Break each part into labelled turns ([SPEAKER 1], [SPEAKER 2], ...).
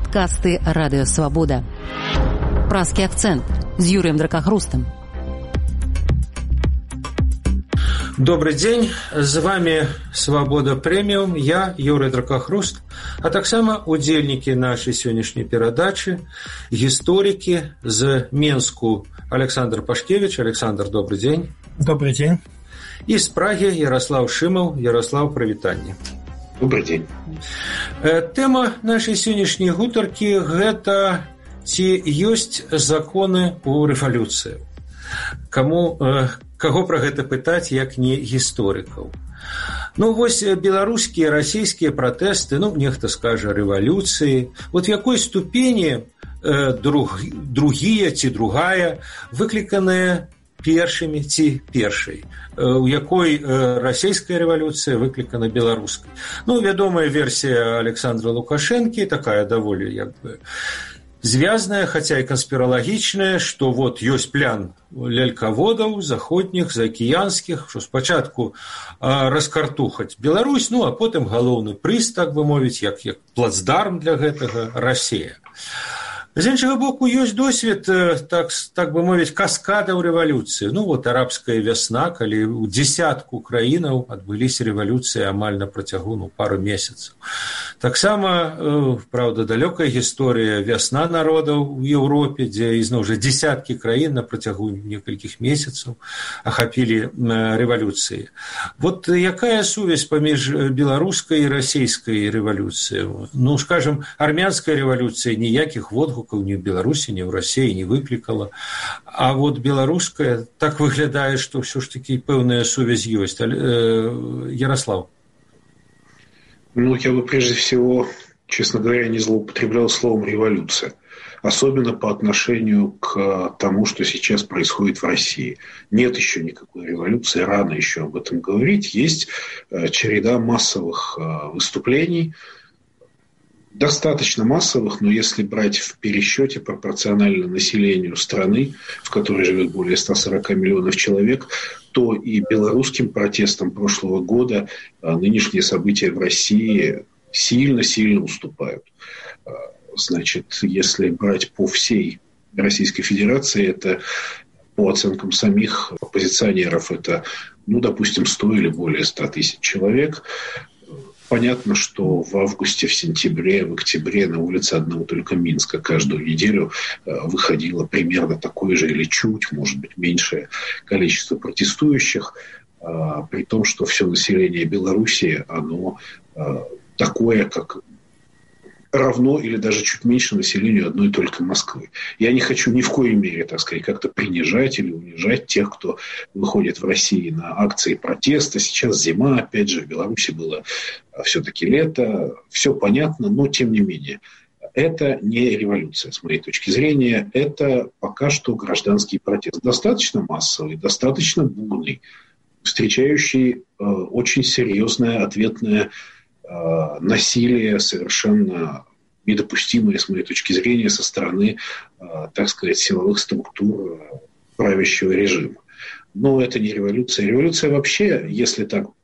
[SPEAKER 1] Падкасты Радыё Свабода. Празкі акцэнт з Юрыем Дракахрустам.
[SPEAKER 2] Добрый день, з вами Свабода Прэміум, я Юрый Дракахруст, а таксама удзельнікі нашай сённяшняй перадачы, гісторыкі з Менску Александр Пашкевич. Александр, добрый день.
[SPEAKER 3] Добрый день.
[SPEAKER 2] І з Прагі Ярослав Шымаў. Ярослав, прывітанне.
[SPEAKER 4] Добрый день.
[SPEAKER 2] Тэма нашай сённяшняй гутаркі – гэта ці ёсць законы ў рэвалюцыі. Каго пра гэта пытаць, як не гісторыкаў. Вось беларускія, расійскія пратэсты, нехта скажа рэвалюцыі, в якой ступені другія ці другая выкліканыя першымі ці першай, у якой расійская рэвалюцыя выклікана беларускай. Вядомая версія Александра Лукашэнкі, такая даволі звязная, хаця і канспіралагічная, што ёсць план лялькаводаў заходніх, заакіянскіх, што спачатку раскартухаць Беларусь, а потым галоўны прыз, так бы мовіць, як плацдарм для гэтага Расія. З іншага боку, ёсць досвед, так бы мовіць, каскадаў рэвалюцыі. Арабская вясна, калі ў дзесятку краінаў адбыліся рэвалюцыі амаль на працягу пару месяцаў. Таксама, правда, далёкая гісторыя вясна народаў у Еўропе, дзе ізноў жа дзесяткі краін на працягу некалькіх месяцаў ахапілі рэвалюцыі. Якая сувязь паміж беларускай і расійскай рэвалюцыяй? Скажам, армянская рэвалюцыя ніякіх водгукаў ні ў Беларусі, ні ў Расіі не выклікала. А беларуская так выглядае, што ўсё ж такі пэўная сувязь ёсць. Ярослав.
[SPEAKER 4] Я бы прежде всего, честно говоря, не злоупотреблял словом «революция». Особенно по отношению к тому, что сейчас происходит в России. Нет еще никакой революции, рано еще об этом говорить. Есть череда массовых выступлений, достаточно массовых, но если брать в пересчете пропорционально населению страны, в которой живет более 140 миллионов человек, то и белорусским протестам прошлого года нынешние события в России сильно-сильно уступают. Если брать по всей Российской Федерации, это по оценкам самих оппозиционеров, это, допустим, 100 или более 100 тысяч человек. Понятно, что в августе, в сентябре, в октябре на улице одного только Минска каждую неделю выходило примерно такое же или чуть, может быть, меньшее количество протестующих, при том, что все население Беларуси, оно такое, как равно или даже чуть меньше населению одной только Москвы. Я не хочу ни в коей мере, как-то принижать или унижать тех, кто выходит в России на акции протеста. Сейчас зима, опять же, в Беларуси было все-таки лето. Все понятно, но тем не менее. Это не революция, с моей точки зрения. Это пока что гражданский протест. Достаточно массовый, достаточно бурный, встречающий очень серьезное ответное насилие, совершенно недопустимое, с моей точки зрения, со стороны, силовых структур правящего режима. Но это не революция. Революция вообще, если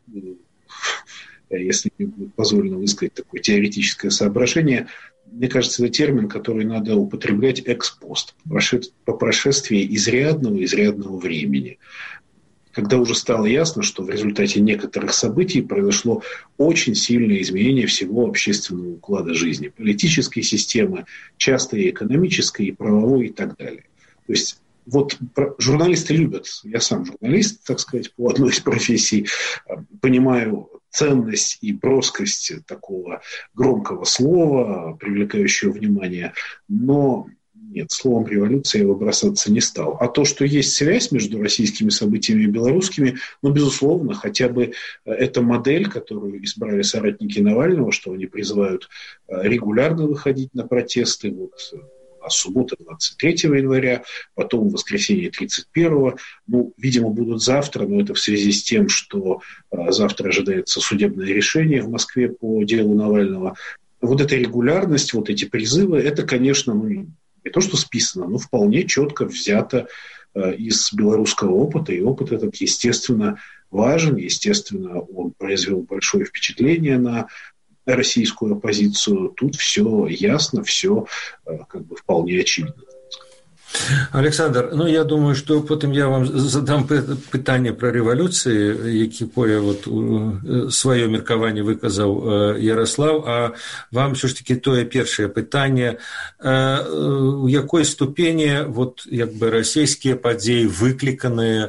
[SPEAKER 4] мне будет позволено высказать такое теоретическое соображение, мне кажется, это термин, который надо употреблять экспост, по прошествии изрядного времени. Когда уже стало ясно, что в результате некоторых событий произошло очень сильное изменение всего общественного уклада жизни, политической системы, часто и экономической, и правовой, и так далее. То есть журналисты любят, я сам журналист, по одной из профессий, понимаю ценность и броскость такого громкого слова, привлекающего внимание, но нет, словом революция я выбрасываться не стал. А то, что есть связь между российскими событиями и белорусскими, безусловно, хотя бы эта модель, которую избрали соратники Навального, что они призывают регулярно выходить на протесты, суббота 23 января, потом воскресенье 31-го, видимо, будут завтра, но это в связи с тем, что завтра ожидается судебное решение в Москве по делу Навального. Эта регулярность, эти призывы, это, конечно, не то, что списано, но вполне четко взято из белорусского опыта. И опыт этот, естественно, важен. Естественно, он произвел большое впечатление на российскую оппозицию. Тут все ясно, все как бы вполне очевидно.
[SPEAKER 2] Александр, ну я думаю, што потым я вам задам пытанне пра рэвалюцыі, якое вот сваё меркаванне выказаў Ярослав, а вам ўсё ж такі тое першае пытанне, у якой ступені вот як бы расійскія падзеі выкліканыя,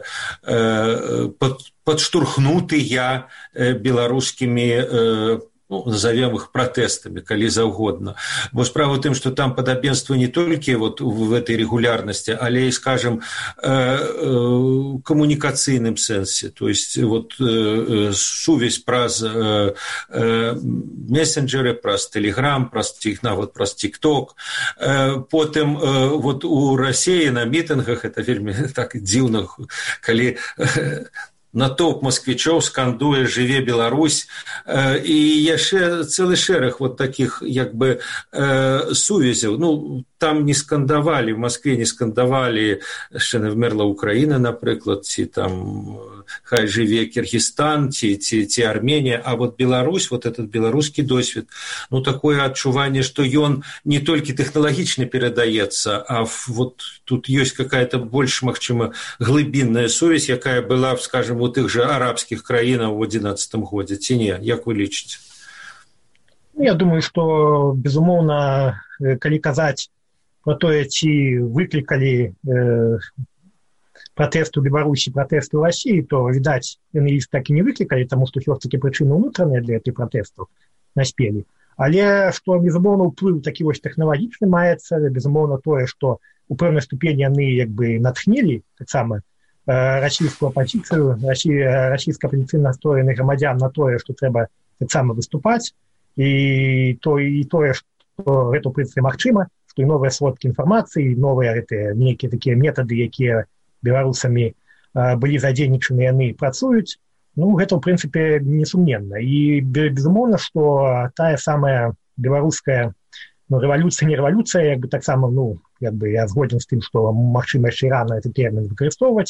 [SPEAKER 2] падштурхнутыя беларускімі, ну, назовем их протестами, коли заўгодна. Бо справа в том, что там подобенство не только вот в этой регулярности, але и, скажем, коммуникацийном сенсе. То есть вот сувязь праз мессенджеры, праз Телеграм, праз ТикТок. Потом вот у России на митингах, это вельми так дзіўна, коли натоўп москвічоў скандуе «Жыве Беларусь», і яшчэ цэлы шэраг вот таких як бы сувязяў. Ну, там не скандавалі, в Москве не скандавалі «Ще не вмерла Украина», напрыклад, ці там «Хай жыве Киргизстан», ці Арменія, а вот Беларусь, вот этот беларускі досвед, ну, такое адчуванне, што ён не толькі тэхналагічна перадаецца, а вот тут ёсць какая-то больш, магчыма, глыбінная сувязь, якая была, скажем, у тых же арабскіх краінаў у 2011 годзе, ці не? Як вы лічыце?
[SPEAKER 3] Я думаю, што, безумоўна, калі казаць про тое, ці выклікалі пратэст у Беларусі, пратэст у России, то, відаць, яны іх так і не выклікалі, таму што ўсё-таки прычыны ўнутраныя для гэтых пратэстаў наспелі. Але што, безумоўна, ўплыў такі вось тэхналагічны маецца, безумоўна, тое, што у пэўнай ступені яны як бы натхнілі таксама расійскую апозіцыю, расійска-апозіцыйна настроеных грамадзян на тое, што трэба таксама выступаць, і тое, што гэта, ў прынцыпе, магчыма, што і новыя сродкі інфармацыі, новыя гэтыя нейкія такія метады, якія беларусамі былі задзейнічаны, яны працуюць, ну, гэта, ў прынцыпе, несумненна. І, безумоўна, што тая самая беларуская, ну, рэвалюцыя, не рэвалюцыя, як бы таксама, ну, як бы я згоден з тым, што магчыма яшчэ рана гэты тэрмін выкарыстоўваць,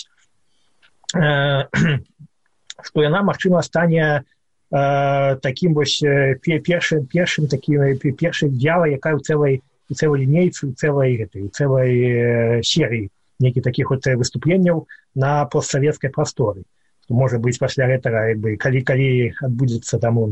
[SPEAKER 3] што яна, магчыма, стане такім вось першым першай дзявай, якая ў цэлай лінейцы, у цэлай серыі нейкіх такіх вот выступленняў на постсавецкай прасторы. Можа быць, пасля гэтага, калі адбудзецца там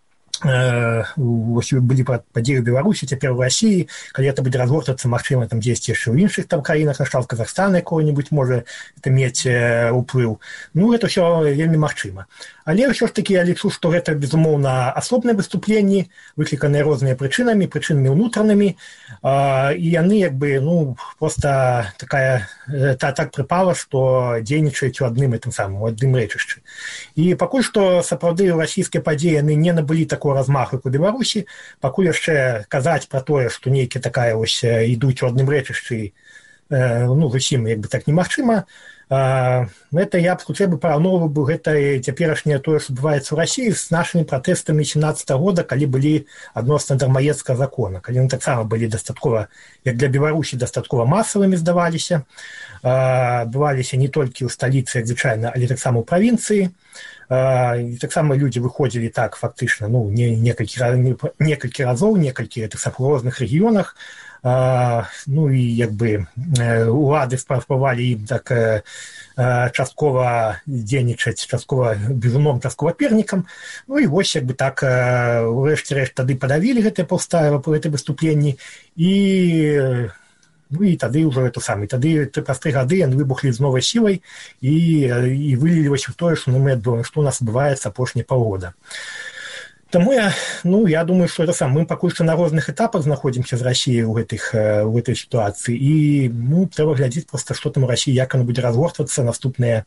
[SPEAKER 3] былі падзеі ў Беларусі, цяпер у России, калі это будзе разгортвацца, магчыма, там дзесьці яшчэ ў іншых там краінах, нашталт Казахстана якой-нибудь можа это мець уплыў. Ну, гэта ўсё вельмі магчыма. Але ўсё ж такі я лічу, што гэта, безумоўна, асобныя выступленні, выкліканыя рознымі прычынамі ўнутранымі, і яны, як бы, ну, проста так прыпала, што дзейнічаюць у адным рэчышчы. І пакуль што, сапраўды, расійскія падзеі, яны не набылі такого размаху, як у Беларусі, пакуль яшчэ казаць пра тое, што нейкія такая вось ідуць у адным рэчышчы, ну, зусім, як бы, так немагчыма. Гэта я б хутчэй параўноўваў бы гэта цяперашняе тое, што адбываецца ў Расіі з нашымі пратэстамі 17 года, калі былі адносна дармаедскага закона, калі яны таксама былі дастаткова, як для Беларусі, дастаткова масавымі здаваліся, адбываліся не толькі ў сталіцы, як звычайна, але таксама ў правінцыі. І таксама людзі выходзілі так фактычна, ну, некалькі разоў, некалькі гэтых розных рэгіёнах. Ну і як бы улады спрабавалі ім так часткова дзейнічаць, часткова бізуном, часткова пернікам. Ну і вось як бы так урэшце-рэшт тады падавілі гэтае выступленні, і тады ўжо гэта самае. Тады праз 3 гады яны выбухлі з новай сілай і вылілі вось у тое, што у нас адбываецца апошнія паўгода. Таму я думаю, што это мы пакуль што на розных этапах знаходзімся з Расіяй у гэтай сітуацыі, і трэба глядзець проста, што там у Расіі, як яно будзе разгортвацца наступныя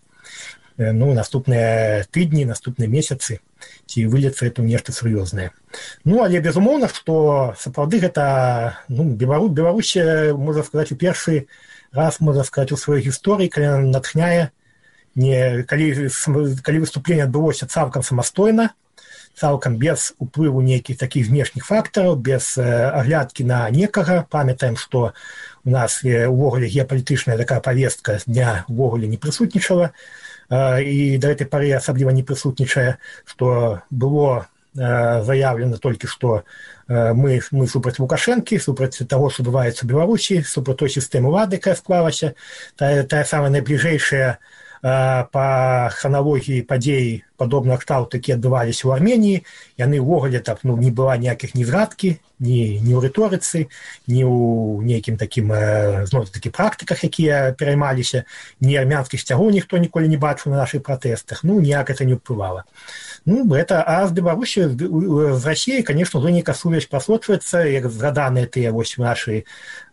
[SPEAKER 3] тыдні, наступныя месяцы, ці выльецца гэта ў нешта сур'ёзнае. Ну, але безумоўна, што сапраўды гэта, Беларусь, можна сказаць, у першы раз, можна сказаць, у сваёй гісторыі, калі натхняе, калі выступленне адбылося цалкам самастойна, цалкам без уплыву нейкіх такіх знешніх фактараў, без аглядкі на некага. Памятаем, што у нас увогуле геапалітычная такая павестка дня увогуле не прысутнічала, і да гэтай пары асабліва не прысутнічае, што было заявлено только, что мы супраць Лукашэнкі, супраць таго, што адбываецца ў Беларусі, супраць той сістэмы улады, якая склалася, тая самая найбліжэйшая по хроналогіі падзеі падобных кшталту, якія адбываліся ў Арменіі, яны ўвогуле так, не была ніякіх ні зрадкі, ні ў рыторыцы, ні ў нейкім такім зноў-такі практыках, якія пераймаліся, ні армянскіх сцягоў ніхто ніколі не бачыў на нашых пратэстах, ніяк это не ўплывала. А з Беларусі, з Расіяй, конечно, уже нейкая сувязь прасочваецца, як згаданыя тыя нашы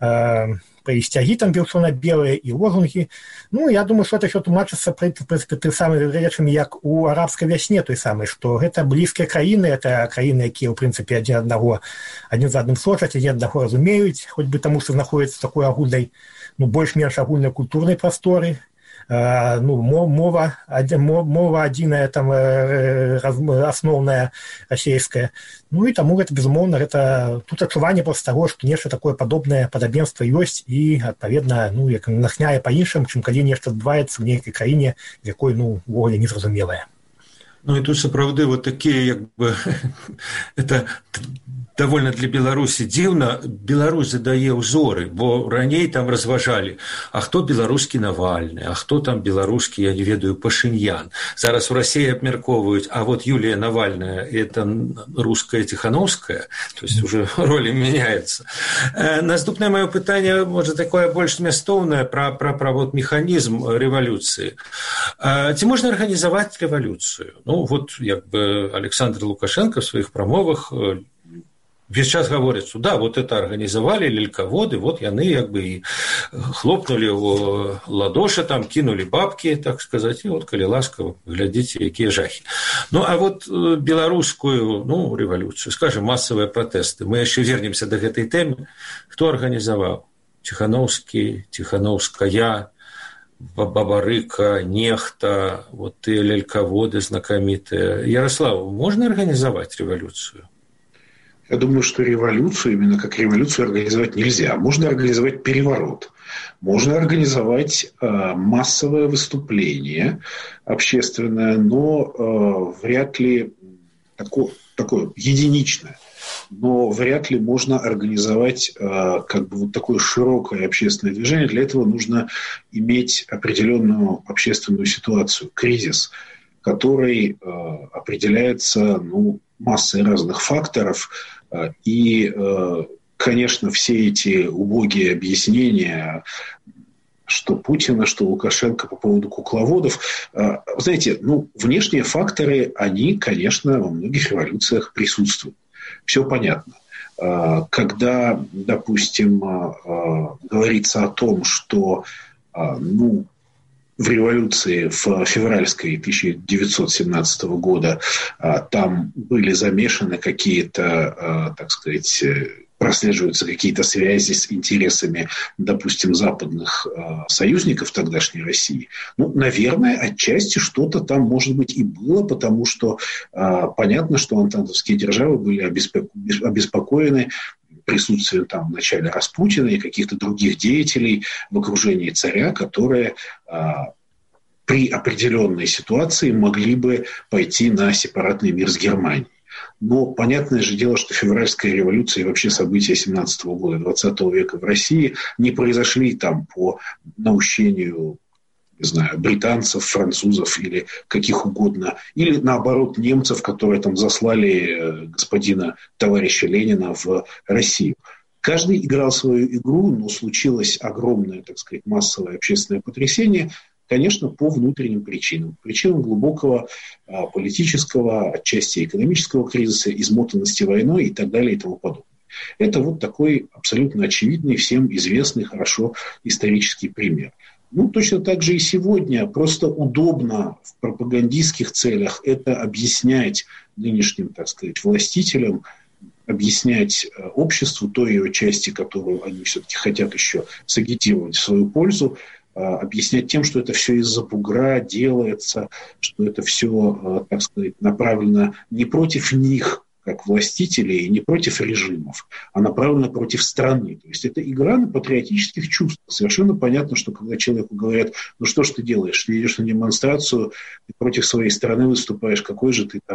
[SPEAKER 3] сцягі там бело-белыя і лозунгі. Я думаю, што это ўсё тлумачыцца тымі самымі рэчамі, як у арабскай вясне той самай, што гэта блізкія краіны, это краіны, якія, ў прынцыпе, адзін з адным сочаць, адзін аднаго разумеюць, хоць бы таму, што знаходзяцца ў такой агульнай, больш-менш агульнай культурнай прасторы. Мова адзіная, там асноўная расійская. І таму гэта, безумоўна, тут адчуванне проста таго, што нешта такое падобнае падабенства ёсць і, адпаведна, як натхняе па-іншым, чым калі нешта адбываецца ў нейкай краіне, з якой, увогуле незразумелая.
[SPEAKER 2] І тут сапраўды такія, это довольно для Беларусі дзіўна. Беларусь задае ўзоры, бо раней там разважалі, а хто беларускі Навальны, а хто там беларускі, я не ведаю, Пашыньян. Зараз у Расіі абмяркоўваюць, а Юлія Навальная – это русская Тихановская, то есть уже роли меняются. Наступное мое пытанне, может, такое больш змястоўнае про механізм рэвалюцыі. Ці можна арганізаваць рэвалюцыю? Александр Лукашенко в своих промовах весь час говорит, что да, это организовали лельководы, яны и хлопнули в ладоши, там кинули бабки, так сказать, и коли ласка, глядите, какие жахи. Белорусскую, революцию, скажем, массовые протесты, мы еще вернемся до этой темы. Кто организовал? Тихановский, Тихановская, Бабарыка, Нехта, и лельководы знакомитые. Ярослав, можно организовать революцию?
[SPEAKER 4] Я думаю, что революцию, именно как революцию, организовать нельзя. Можно организовать переворот. Можно организовать массовое выступление общественное, но вряд ли такое единичное. Но вряд ли можно организовать такое широкое общественное движение. Для этого нужно иметь определенную общественную ситуацию, кризис, который определяется массой разных факторов. И, конечно, все эти убогие объяснения, что Путина, что Лукашенко по поводу кукловодов, знаете, внешние факторы, они, конечно, во многих революциях присутствуют. Все понятно. Когда, допустим, говорится о том, что, в революции в февральской 1917 года там были замешаны какие-то, так сказать, прослеживаются какие-то связи с интересами, допустим, западных союзников тогдашней России. Наверное, отчасти что-то там, может быть, и было, потому что понятно, что антантовские державы были обеспокоены присутствием там в начале Распутина и каких-то других деятелей в окружении царя, которые при определенной ситуации могли бы пойти на сепаратный мир с Германией. Но понятное же дело, что февральская революция и вообще события 17 года, 20 века в России не произошли там по наущению, не знаю, британцев, французов или каких угодно, или наоборот немцев, которые там заслали господина товарища Ленина в Россию. Каждый играл свою игру, но случилось огромное, так сказать, массовое общественное потрясение, конечно, по внутренним причинам. Причинам глубокого политического, отчасти экономического кризиса, измотанности войной и так далее и тому подобное. Это такой абсолютно очевидный, всем известный хорошо исторический пример. Точно так же и сегодня. Просто удобно в пропагандистских целях это объяснять нынешним, так сказать, властителям, объяснять обществу той ее части, которую они все-таки хотят еще сагитировать в свою пользу, объяснять тем, что это все из-за бугра делается, что это все, так сказать, направлено не против них, как властителей, и не против режимов, а направлена против страны. То есть это игра на патриотических чувствах. Совершенно понятно, что когда человеку говорят, что ж ты делаешь, ты идешь на демонстрацию, ты против своей страны выступаешь, какой же ты там,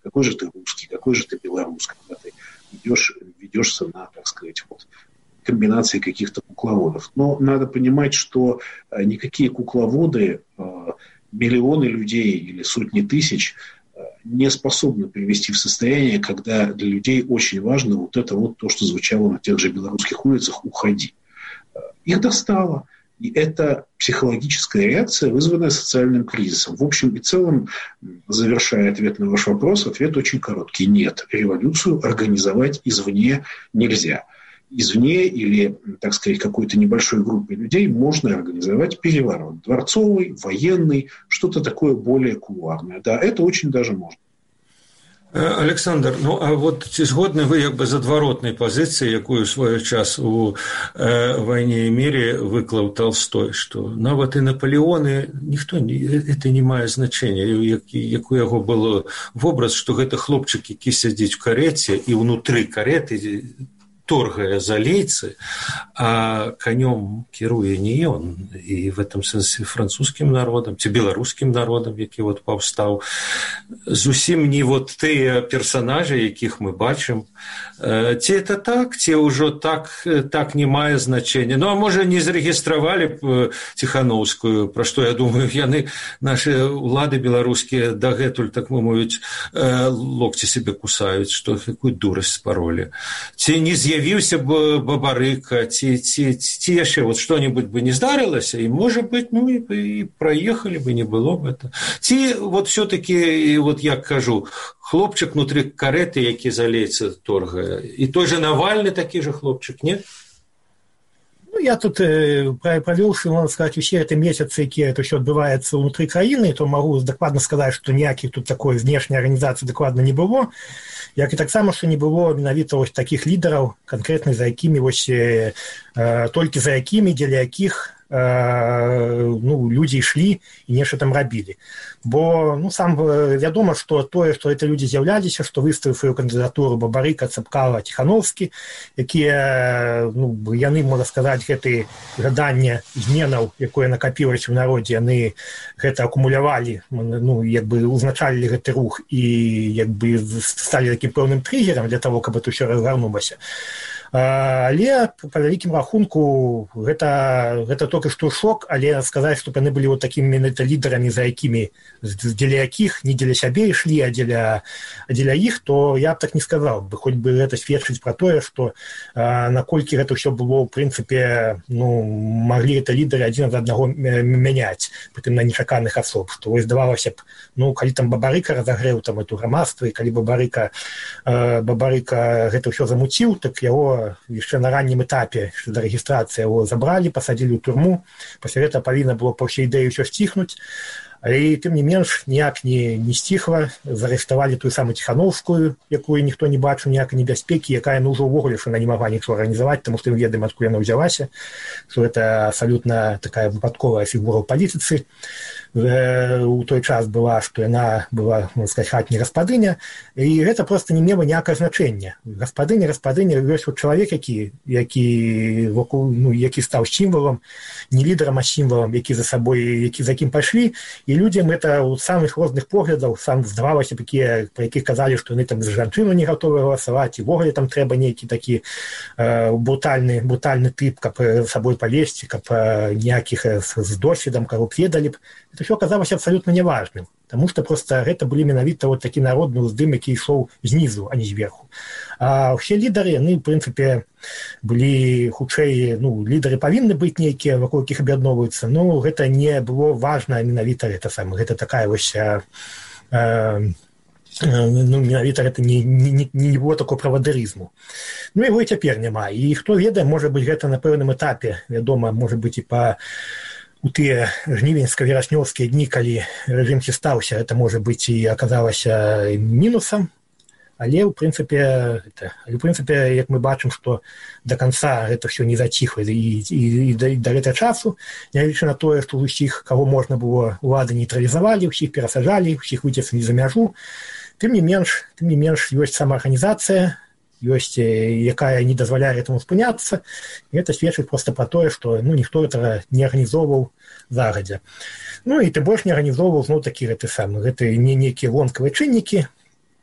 [SPEAKER 4] какой же ты русский, какой же ты белорус, когда ты ведешься на, так сказать, вот, комбинации каких-то кукловодов. Но надо понимать, что никакие кукловоды, миллионы людей или сотни тысяч не способны привести в состояние, когда для людей очень важно вот это вот то, что звучало на тех же белорусских улицах «Уходи». Их достало. И это психологическая реакция, вызванная социальным кризисом. В общем и целом, завершая ответ на ваш вопрос, ответ очень короткий. Нет, революцию организовать извне нельзя. Извне или, так сказать, какой-то небольшой группой людей можно организовать переворот. Дворцовый, военный, что-то такое более кулуарное. Да, это очень даже можно.
[SPEAKER 2] Александр, ну а вот ці згодны вы як бы з адваротнай пазіцыі, якую ў свой час у «Вайне і міры» выклаў Толстой, што нават і Наполеоны ніхто это не мае значэння, як у яго было вобраз, што гэта хлопчык, які сядзіць у кареце і ўнутры кареты торгае за лейцы, а конем кіруе не ён. І в этом сэнсе французскім народам ці беларускім народам, які вот паўстаў, зусім не вот тыя персанажы, якіх мы бачым. Ці это так, ці ўжо так не мае значэння. Ну, а можа, не зарэгістравалі б Ціхановскую, пра што, я думаю, яны, нашы ўлады беларускія, дагэтуль, так мовіць, локці себе кусаюць, што якую дурасць спаролі. Ці не з'явіўся б Бабарыка, ці яшчэ вот што-нибудь бы не здарылася, і, можа быць, ну, і праехалі бы, не было б это. Ці вот все-таки, вот як кажу, хлопчык внутры кареты, які за лейцы торгае, і той же Навальны такі же хлопчык, не?
[SPEAKER 3] Ну, я тут провел, можно сказать, усе эти месяцы, якія это все адбываецца ўнутры краіны, то могу дакладна сказаць, што ніякіх тут такой знешняй арганізацыі дакладна не было. Як і таксама, што не было менавіта вось такіх лідараў, канкрэтна за якімі вось толькі за якімі, дзеля якіх ну, людзі ішлі і нешта там рабілі. Бо ну, сам вядома, што тое, што это людзі з'яўляліся, што выставіў сваю кандыдатуру Бабарыка, Цапкала, Ціхановскі, якія, ну, яны, можна сказаць, гэты жаданне зменаў, якое накапілася ў народзе, яны гэта акумулявалі, ну, як бы узначалілі гэты рух і як бы сталі такім пэўным триггерам для того, каб это ўсё разгарнулася. Але па вялікім рахунку гэта толькі што шок, але сказаць, што яны былі вот такімі лідарамі, за якімі, дзеля якіх не дзеля сябе ішлі, а дзеля іх, то я б так не сказаў бы, хоць бы гэта сведчыць пра тое, што наколькі гэта ўсё было ў прынцыпе, ну, маглі гэта лідары адзін ад аднаго мяняць, прытым на нечаканых асоб, што вось здавалася б, ну, калі там Бабарыка разагрэў там эту грамадства, і калі Бабарыка гэта ўсё замуціў, так яго яшчэ на раннім этапе да рэгістрацыі яго забралі, пасадзілі ў турму, пасля гэта павінна было па ўсёй ідэі ўсё сціхнуць, але тым не менш ніяк не сціхла, зарыштавалі тую самую Ціхановскую, якую ніхто не бачыў ніякай небяспекі, якая ну ўжо ўвогуле што она не магла нічого арганізаваць, таму што мы ведаем, адкуль яна ўзялася, што гэта абсалютна такая выпадковая фігура ў палітыцы. У той час была, што яна была, можна сказаць, хатняя гаспадыня, і гэта проста не мела ніякае значэння. Гаспадыня ёсць вот чалавек, які стаў сімвалам, не лідарам, а сімвалам, які за кім пайшлі, і людзям это ў самых розных поглядаў, сам здавалася б, пра якіх казалі, што яны там за жанчыну не гатовы галасаваць, і ввогуле там трэба нейкі такі брутальны тып, каб сабой палезці, каб ніякіх з досведам, каб ведалі б. Это все оказалася абсолютно неважным, потому что просто гэта былі менавіта вот такі народны ўздым, які ішоў знізу, а не зверху. А ўсе лідары, яны, в прынцыпе, былі хутчэй, ну, лідары павінны быць нейкія, вакол якіх аб'ядноўваюцца, но гэта не было важна менавіта гэта самае. Гэта такая вось, ну, менавіта гэта не было такого правадырызму. Ну, яго і цяпер няма. І хто ведае, можа быць, гэта на пэўным этапе, вядома, можа быць, і у тыя жнівеньска-вераснёўскія дні, калі рэжым хістаўся, это, можа быць, і аказалася мінусам, але ў прынцыпе, як мы бачым, што да канца гэта ўсё не заціхла і да гэтага часу, нягледзячы на тое, што ўсіх, каго можна было, улады нейтралізавалі, ўсіх перасаджалі, ўсіх выцеслі за мяжу, тым не менш, ёсць самаарганізацыя, ёсць, якая не дазваляе этому спыняцца, і гэта сведчыць проста пра тое, што ну, ніхто гэта не арганізоўваў загадзя. Ну і тым больш не арганізоўваў зноў такі гэты самы, гэта не нейкія вонкавыя чыннікі,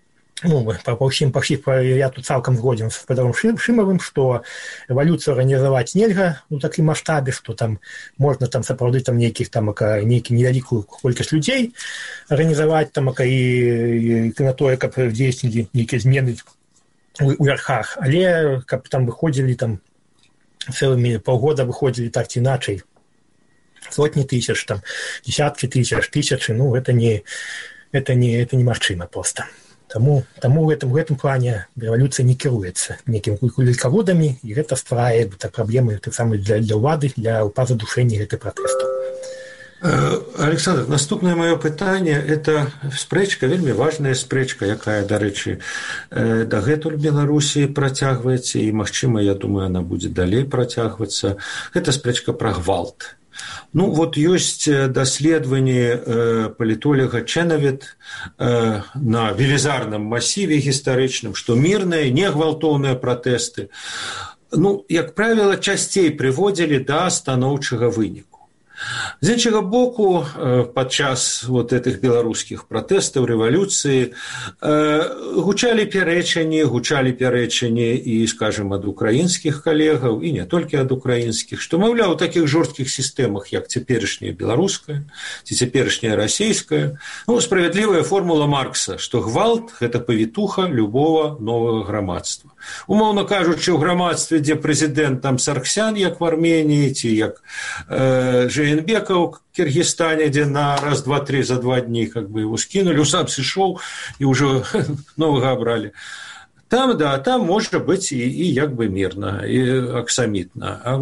[SPEAKER 3] я тут цалкам згоден з Федором Шымавым, што рэвалюцыю арганізаваць нельга у такім маштабе, што там можна там сапраўды там нейкі невялікую колькасць людзей арганізаваць там і на тое, каб дзейснілі нейкія змены у верхах, але каб там выходзілі там цэлымі паўгода выходзілі так ці іначай сотні тысяч, там десяткі тысяч, тысячы, гэта немагчыма проста. Таму ў гэтым плане рэвалюцыя не кіруецца нейкімі кулькаводамі, і гэта стварае праблемы таксама для ўлады, для пазадушэння гэтых пратэстаў.
[SPEAKER 2] Александр, наступнае маё пытанне – это спрэчка, вельмі важная спрэчка, якая, дарэчы, дагэтуль Беларусі працягваецца, і, магчыма, я думаю, она будзе далей працягвацца. Гэта спрэчка пра гвалт. Ёсць даследаванні палітолага Чэнавет на велізарным масіве гістарычным, што мірныя, негвалтоўныя пратэсты, як правіла, часцей прыводзілі да станоўчага выніку. З іншага боку, падчас гэтых беларускіх пратэстаў, рэвалюцыі гучалі пярэчанні і, скажам, ад украінскіх калегаў, і не толькі ад украінскіх, што, маўляў, у такіх жорсткіх сістэмах, як цяперашняя беларуская ці цяперашняя расійская, справядлівая формула Маркса, што гвалт – гэта павітуха любого новага грамадства. Умоўна кажучы, у грамадстве, дзе прэзідэнт там Сарксян, як в Арменіі, ці як Жэйнбека ў Кіргізстане, дзе на раз, два, три за 2 дні его скінулі, сам сышоў і ўжо новага абралі. Там можа быць і як бы мірна, і аксамітна. А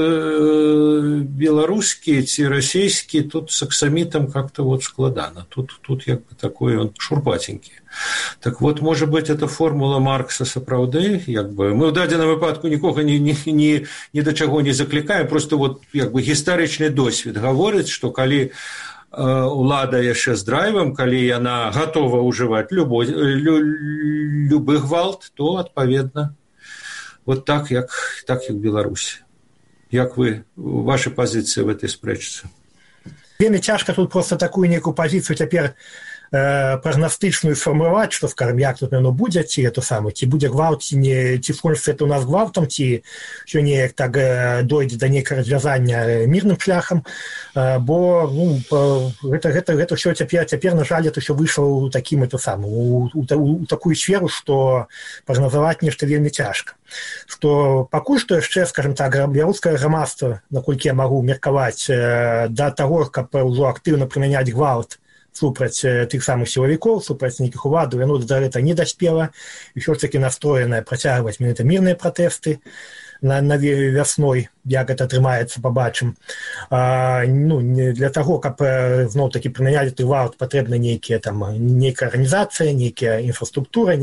[SPEAKER 2] беларускі ці расійскі тут з аксамітам как-то складана. Тут як бы такой он шурпатенькі. Так можа быць, это формула Маркса сапраўды, як бы мы ў дадзеным выпадку нікога ні да чаго не заклікаем, просто як бы гістарычны досвед гаворыць, што калі улада яшчэ з драйвам, калі яна гатова ўжываць любы гвалт, то, адпаведна, так, як Беларусь. Як ваша пазіцыя в этой спрэчцы?
[SPEAKER 3] Вельмі цяжка тут просто такую нейкую пазіцыю цяпер прагнастычную сфармуляваць, што, скажем, як тут яно будзе, ці будзе гвалт, ці скончыцца это у нас гвалтам, ці ўсё неяк так дойдзе да нейкага развязання мірным шляхам, бо гэта ўсё цяпер, на жаль, это ўсё выйшла ў такім у такую сферу, што прагназаваць нешта вельмі цяжка. Што пакуль што яшчэ, скажем так, беларускае грамадства, наколькі я магу меркаваць, да таго, каб ужо актыўна прымяняць гвалт супраць тых самых сілавікоў, супраць нейкіх уладаў, яно да гэта не даспела, і ўсё ж такі настроенае працягваць менавіта мірныя пратэсты на вясной, як гэта атрымаецца, пабачым. Для таго, каб зноў-такі прымяняць гвалт, патрэбна нейкая арганізацыя, нейкая інфраструктура,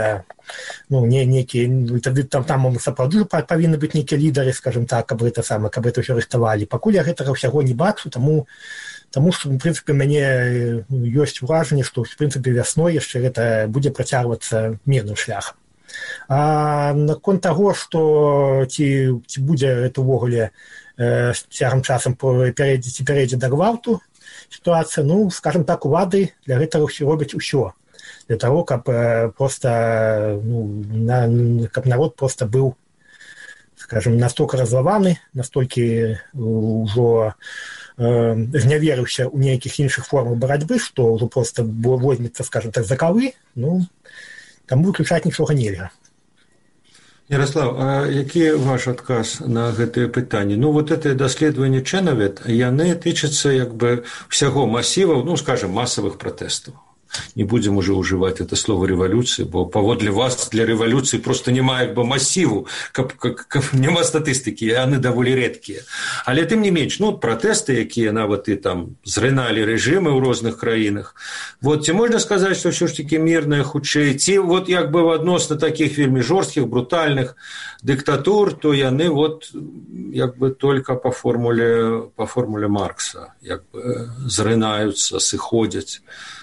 [SPEAKER 3] тады там сапраўды павінны быць нейкія лідары, скажем так, каб гэта ўсё рыхтавалі. Пакуль я гэтага ўсяго не бачу, Таму што, в прынцыпе, мяне ёсць ўражанне, што, в прынцыпе, вясной яшчэ гэта будзе працягвацца мірным шляхам. А наконт таго, што ці будзе гэта ўвогуле цягам часам перейдзе да гвалту сітуацыя, скажем так, улады для гэтага робяць усё. Для таго, каб народ проста быў, скажем, настолькі разлаваны, настолькі ўжо зняверыўся ў нейкіх іншых формах барацьбы, што ўжо проста возьмецца, скажем так, за калы, там выключаць нічога нельга.
[SPEAKER 2] Ярослав, а які ваш адказ на гэтае пытанне? Гэтыя даследаванні Чэнавет, яны тычацца як бы ўсяго масіваў, скажем, масавых пратэстаў. Не будем уже ўжываць это слово рэвалюцыі, бо паводле вас для рэвалюцыі просто няма як бы масіву, няма статыстыкі, яны даволі рэдкія. Але тым не менш, пратэсты, якія нават і там зрыналі рэжымы ў розных краінах. Ці можна сказаць, што ўсё ж такі мірныя хутчэй, ці як бы адносна такіх вельмі жорсткіх, брутальных дыктатур, то яны як бы только по формуле Маркса як бы зрынаюцца, сыходзяць.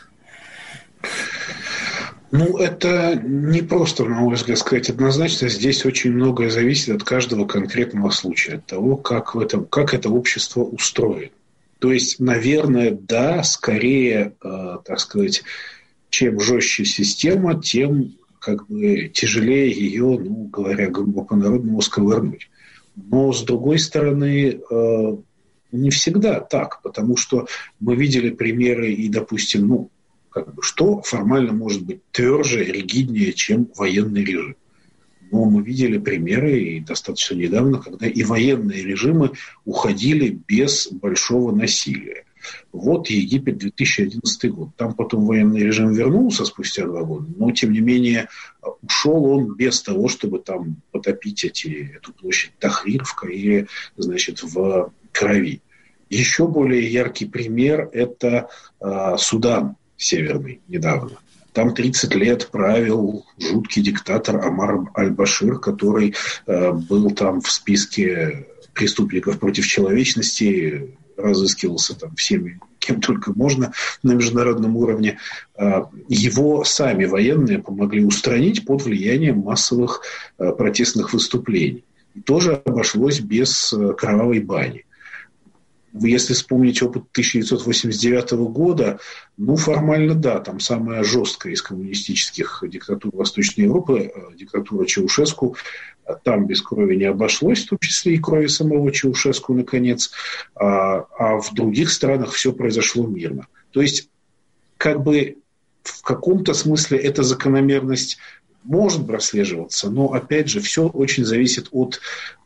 [SPEAKER 4] Это не просто, на мой взгляд, сказать однозначно. Здесь очень многое зависит от каждого конкретного случая, от того, как это общество устроено. То есть, наверное, да, скорее, так сказать, чем жестче система, тем как бы тяжелее ее, говоря грубо по-народному, сковырнуть. Но, с другой стороны, не всегда так, потому что мы видели примеры и, допустим, что формально может быть тверже, ригиднее, чем военный режим. Но мы видели примеры, и достаточно недавно, когда и военные режимы уходили без большого насилия. Вот Египет, 2011 год. Там потом военный режим вернулся спустя 2 года, но, тем не менее, ушел он без того, чтобы там потопить эту площадь Тахрир в Каире, в крови. Еще более яркий пример – это Судан Северный недавно. Там 30 лет правил жуткий диктатор Омар аль-Башир, который был там в списке преступников против человечности, разыскивался там всеми, кем только можно на международном уровне. Его сами военные помогли устранить под влиянием массовых протестных выступлений. И тоже обошлось без кровавой бани. Если вспомнить опыт 1989 года, формально да, там самая жесткая из коммунистических диктатур Восточной Европы, диктатура Чаушеску, там без крови не обошлось, в том числе и крови самого Чаушеску, наконец, а в других странах все произошло мирно. То есть, как бы в каком-то смысле эта закономерность может прослеживаться, но, опять же, все очень зависит от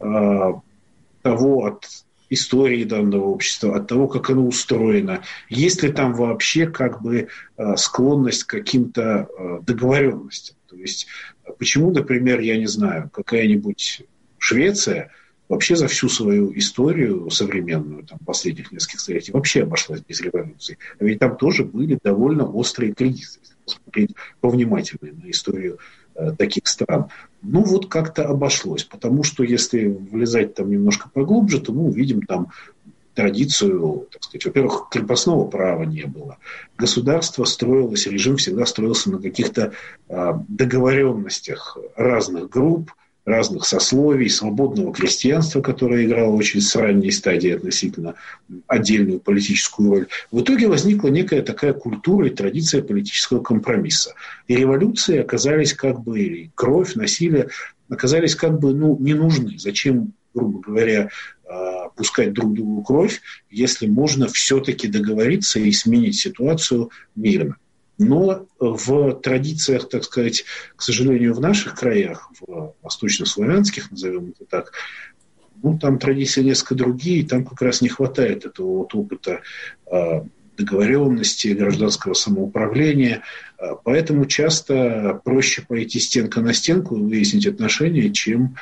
[SPEAKER 4] истории данного общества, от того, как оно устроено. Есть ли там вообще как бы склонность к каким-то договоренностям? То есть, почему, например, я не знаю, какая-нибудь Швеция вообще за всю свою историю современную, последних нескольких столетий, вообще обошлась без революции. А ведь там тоже были довольно острые кризисы, если посмотреть повнимательнее на историю таких стран. Как-то обошлось. Потому что если влезать там немножко поглубже, то мы увидим там традицию, так сказать, во-первых, крепостного права не было. Государство строилось, режим всегда строился на каких-то договоренностях разных групп, разных сословий, свободного крестьянства, которое играло очень с ранней стадии относительно отдельную политическую роль. В итоге возникла некая такая культура и традиция политического компромисса. И революции оказались и кровь, насилие оказались не нужны. Зачем, грубо говоря, пускать друг другу кровь, если можно все-таки договориться и сменить ситуацию мирно. Но в традициях, так сказать, к сожалению, в наших краях, в восточнославянских, назовем это так, там традиции несколько другие, там как раз не хватает этого опыта договоренности, гражданского самоуправления. Поэтому часто проще пойти стенка на стенку и выяснить отношения, чем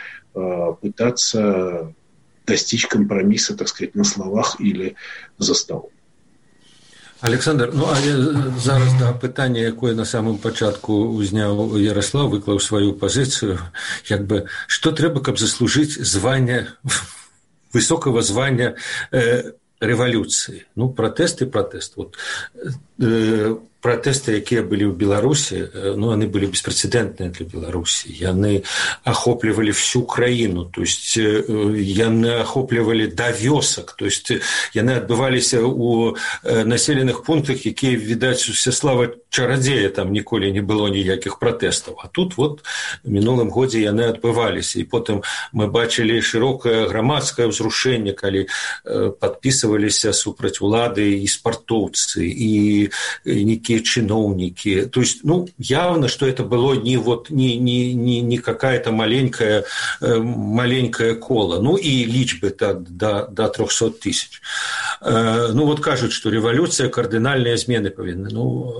[SPEAKER 4] пытаться достичь компромисса, так сказать, на словах или за столом.
[SPEAKER 2] Александр, зараз питання, яке на самому початку узняв Ярослав, виклав свою позицію, що треба, щоб заслужити звання, високого звання революції. Протест і протест. Протесты, якія былі ў Беларусі, они были беспрецедентныя для Беларусі. Яны ахоплівалі всю краіну, то есть яны ахоплівалі да вёсак, то есть яны адбываліся ў населеных пунктах, якія, відаць, уся слава чарадзея, там ніколі не было ніякіх пратэстаў. А тут в мінулым годзе яны адбываліся. І потым мы бачылі шырокае грамадскае ўзрушэнне, калі падпісываліся супраць улады і спартоўцы, і некие чиновники. То есть, явно, что это было не какая-то маленькая коло. И личбы до 300 тысяч. Кажут, что революция, кардинальные змены повинны.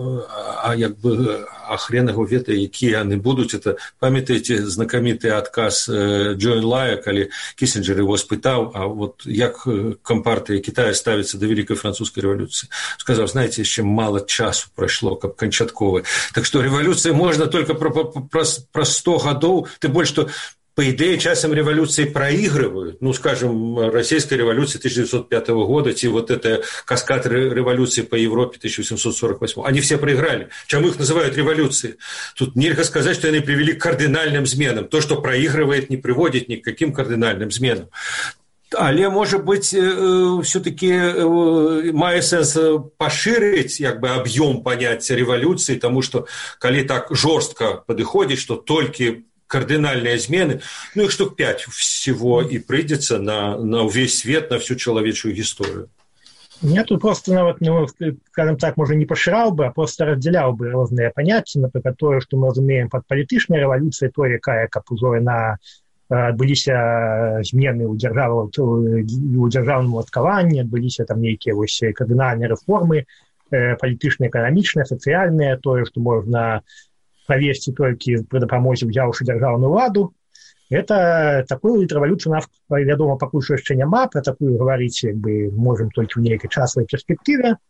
[SPEAKER 2] А хрен его ведае, якія яны будуць. Это, памятаеце, знакаміты адказ Джо Энлая, калі Киссинджер его спытаў, а як компартия Китая ставится до Великой Французской революции. Сказал, знаете, еще мало часу прошло, как кончатковый. Так что революция можно только про 100 годов, тем более, что по идее, часом революции проигрывают. Скажем, российская революция 1905 года, это каскад революции по Европе 1848. Они все проиграли. Чему их называют революцией? Тут нельзя сказать, что они привели к кардинальным зменам. То, что проигрывает, не приводит ни к каким кардинальным зменам. Але, может быть, все-таки мае сэнс пашырыць аб'ём понятия революции, потому что, коли так жестко подыходит, что только кардинальные измены, их штук 5 всего и придется на весь свет, на всю человеческую историю.
[SPEAKER 3] Я тут просто, скажем так, может, не поширал бы, а просто разделял бы разные понятия, например, то, что мы разумеем под политичной революцией, то, якая, как уже на адбыліся змены ў дзяржаўным уладкаванні, адбыліся там нейкія кардынальныя рэформы палітычныя, эканамічныя, сацыяльныя, тое, што можна правесці толькі пры дапамозе ўзяўшы дзяржаўную ўладу. Это такую рэвалюцыю нас, вядома, пакуль што яшчэ няма, пра такую гаварыць можам толькі ў нейкай часавай перспектыве.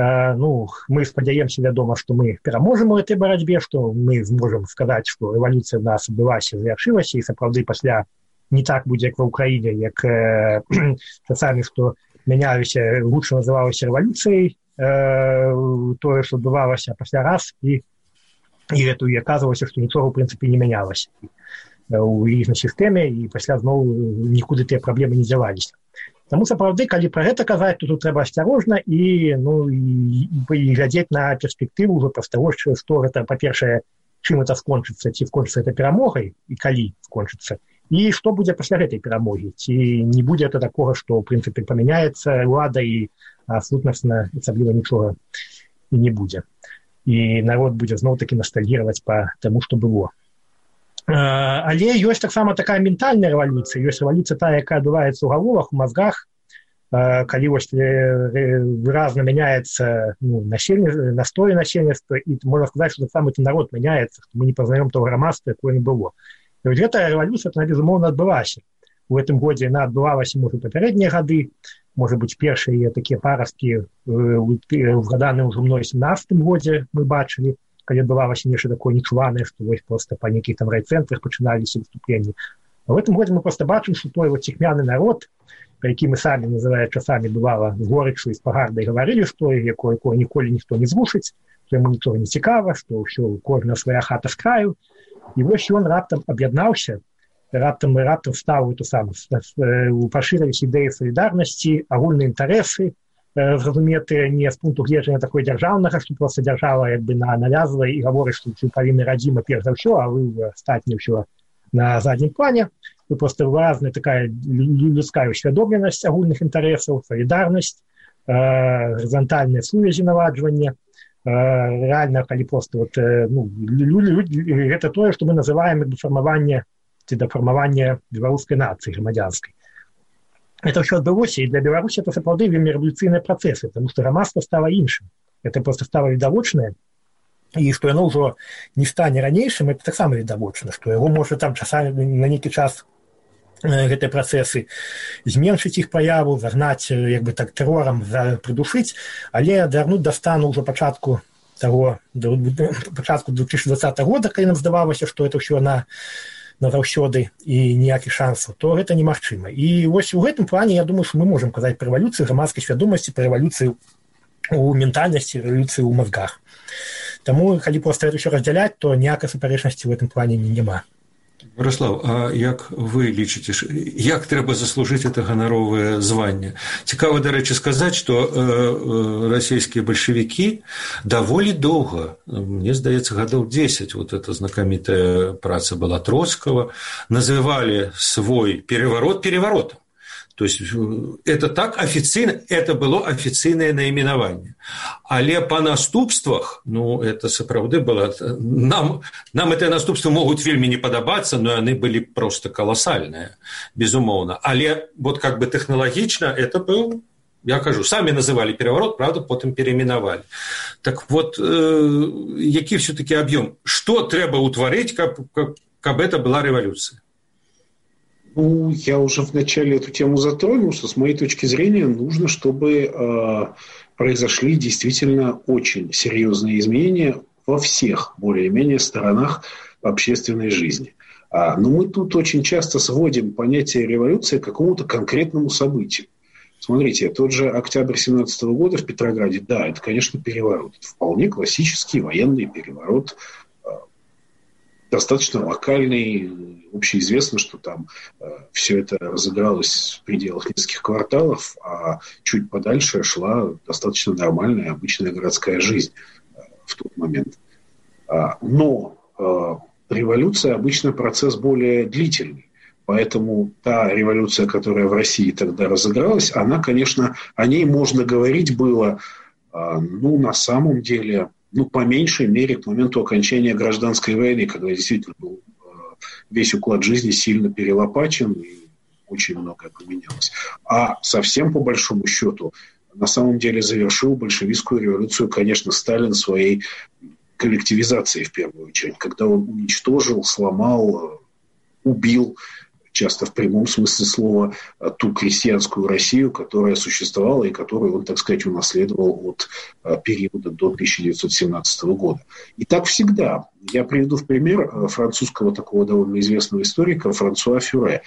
[SPEAKER 3] Мы спадзяемся, вядома, што мы пераможам у этой барацьбе, што мы зможам сказаць, што рэвалюцыя ў нас адбылася, завяршылася, і сапраўды пасля не так будзе, як ва ўкраіне, як часамі, што мяняліся, лучше называлася рэвалюцыяй, тое, што адбывалася пасля раз, і аказвалася, што нічога, ў прынцыпе, не мянялася у іхнай сістэме, і пасля зноў нікуды тыя праблемы не дзяваліся. Таму сапраўды, калі пра гэта казаць, то тут трэба асцярожна і глядзець на перспектыву ўжо праз таго, што гэта, па-першае, чым это скончыцца, ці скончыцца это перамогай, і калі скончыцца, і што будзе пасля гэтай перамогі, ці не будзе это такога, што, ў прынцыпе, памяняецца ўлада і сутнасна асабліва нічога і не будзе. І народ будзе зноў-такі настальгіраваць па таму, што было. Але ёсць таксама такая ментальная рэвалюцыя, ёсць рэвалюцыя тая, якая адбываецца ў галовах, у мазгах, калі выразна мяняецца настрой насельніцтва, і можна сказаць, што таксама і народ мяняецца, што мы не пазнаём того грамадства, якое не было. І вось гэтая рэвалюцыя, яна, безумоўна, адбылася. У гэтым годзе яна адбывалася, можа, папярэднія гады, можа быць, першыя такія парасткі згаданыя ўжо мной 17 годзе мы бачылі, калі адбывалася нешта такое нечуванае, што вось проста па нейкіх там райцэнтрах пачыналіся выступленні. А в гэтым годзе мы проста бачым, што той ціхмяны народ, пра які мы самі, называем часамі, бывала з горычу і з пагардай гаварылі, што якое ніколі ніхто не зрушыць, што яму нічога не цікава, што ўсё кожная свая хата з краю. І вось ён раптам аб'яднаўся, раптам стаў пашырыліся ідэі салідарнасці, агульныя інтарэсы, зразуметы не з пункту гледжання такой дзяржаўнага, што проста дзяржава навязвае і гаворыць, што вы павінны радзіма перш за ўсё, а вы астатняе ўсё на заднім плане. Вы проста выразная такая людская усвядомленасць агульных інтарэсаў, салідарнасць, гарызантальныя сувязі наладжвання. Рэальна, калі проста гэта тое, што мы называем дэфармаванне ці дэфармаванне беларускай нацыі грамадзянскай. Это ўсё адбылося, і для Беларусі это сапраўды вельмі рэвалюцыйныя працэсы, таму што грамадства стала іншым. Это проста стала відавочнае, і што яно ўжо не стане ранейшым, это таксама відавочна, што яго можа там часамі на нейкі час гэтыя працэсы зменшыць іх паяву, загнаць так тэрорам прыдушыць, але вярнуць да стану ўжо пачатку 2020 года, калі нам здавалася, што это ўсё назаўсёды і ніякіх шансаў, то гэта немагчыма. І вось у гэтым плане, я думаю, што мы можам казаць пра рэвалюцыю грамадскай свядомасці, пра рэвалюцыю ў ментальнасці, рэвалюцыю ў мазгах. Таму, калі проста гэта ўсё раздзяляць, то ніякай супярэчнасці ў гэтым плане няма.
[SPEAKER 2] Мирослав, а як вы лічыце, як трэба заслужыць это ганаровае званне? Цікава, дарэчы, сказаць, што расійскія бальшавікі даволі доўга, мне здаецца, гадоў 10, вот эта знакамітая праца была Троцкага, называлі свой переворот переворотом. То есть это так официально, это было официальное наименование. Але по наступствах, это сапраўды было, нам это наступства могут вельмі не падабацца, но они были просто колоссальные, безумоўно. Але вот как бы технологично это был, я кажу, сами называли переворот, правда, потом переименовали. Так вот, які все-таки объем? Что треба утворить, каб это была революция?
[SPEAKER 4] Я уже вначале эту тему затронул, что с моей точки зрения нужно, чтобы произошли действительно очень серьезные изменения во всех более-менее сторонах общественной жизни. Но мы тут очень часто сводим понятие революции к какому-то конкретному событию. Смотрите, тот же октябрь 17 года в Петрограде, да, это, конечно, переворот. Это вполне классический военный переворот. достаточно локальный. Общеизвестно, что там все это разыгралось в пределах нескольких кварталов, а чуть подальше шла достаточно нормальная, обычная городская жизнь в тот момент. Но революция обычно процесс более длительный. Поэтому та революция, которая в России тогда разыгралась, она, конечно, о ней можно говорить было, на самом деле, по меньшей мере к моменту окончания гражданской войны, когда действительно был весь уклад жизни сильно перелопачен и очень многое поменялось. А совсем по большому счету, на самом деле завершил большевистскую революцию, конечно, Сталин своей коллективизацией в первую очередь, когда он уничтожил, сломал, убил, часто в прямом смысле слова, ту крестьянскую Россию, которая существовала и которую он, так сказать, унаследовал от периода до 1917 года. И так всегда. Я приведу в пример французского такого довольно известного историка Франсуа Фюре.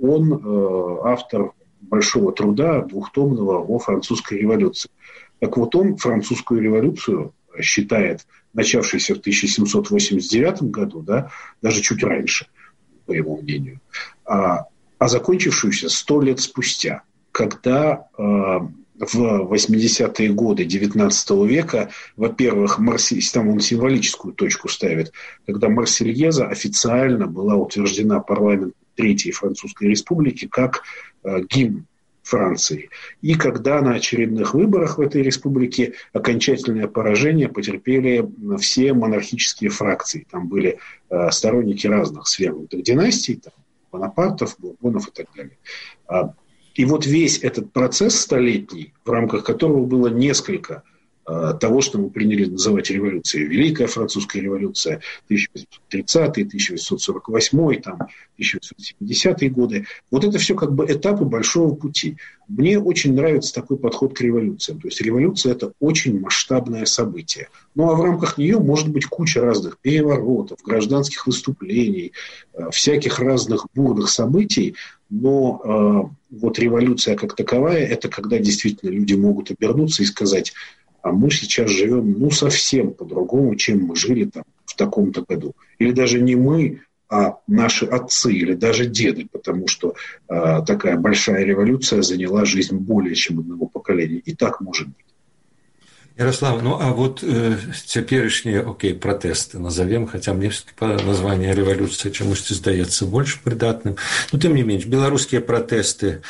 [SPEAKER 4] Он автор большого труда, двухтомного, о французской революции. Так вот, он французскую революцию считает начавшейся в 1789 году, даже чуть раньше, по его мнению, а закончившуюся 100 лет спустя, когда в 80-е годы XIX века, во-первых, там он символическую точку ставит, когда Марсельеза официально была утверждена парламентом Третьей Французской Республики как гимн Франции. И когда на очередных выборах в этой республике окончательное поражение потерпели все монархические фракции. Там были сторонники разных свергнутых династий, там, Бонапартов, Бурбонов и так далее. И вот весь этот процесс столетний, в рамках которого было несколько того, что мы приняли называть революцией. Великая французская революция, 1830-е, 1848-е, 1870-е годы. Вот это все как бы этапы большого пути. Мне очень нравится такой подход к революциям. То есть революция – это очень масштабное событие. Ну а в рамках нее может быть куча разных переворотов, гражданских выступлений, всяких разных бурных событий. Но вот революция как таковая – это когда действительно люди могут обернуться и сказать: а мы сейчас живем совсем по-другому, чем мы жили там в таком-то году. Или даже не мы, а наши отцы или даже деды, потому что такая большая революция заняла жизнь более чем одного поколения. И так может быть.
[SPEAKER 2] Ярослав, а вот цяперашнія пратэсты назовем, хотя мне название рэвалюцыі чамусьці здаецца больш прыдатным. Тым не менш, беларускія пратэсты,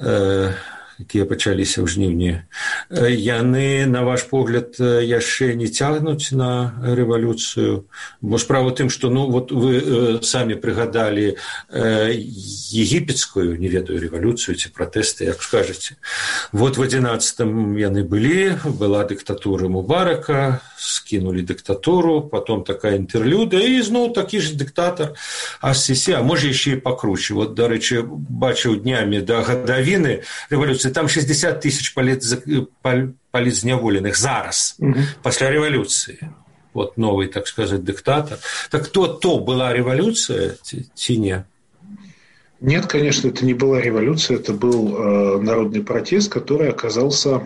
[SPEAKER 2] якія пачаліся ў жніўні, яны, на ваш погляд, яшчэ не цягнуць на рэвалюцыю? Бо справа ў тым, што вы самі прыгадалі егіпецкую, не ведаю, рэвалюцыю ці пратэсты, як скажаце. Вот в 11-м яны была дыктатура Мубарака, скінулі дыктатуру, потом такая інтэрлюда, і зноў такі ж дыктатар ас-Сіси, а можа яшчэ і пакруче. Вот, дарэчы, бачыў днямі да гадавіны рэвалюцыі, там 60 тысяч палізняволеных зараз, пасля революции. Вот новый, так сказать, диктатор. Так то была революция, ці не?
[SPEAKER 4] Нет, конечно, это не была революция, это был народный протест, который оказался,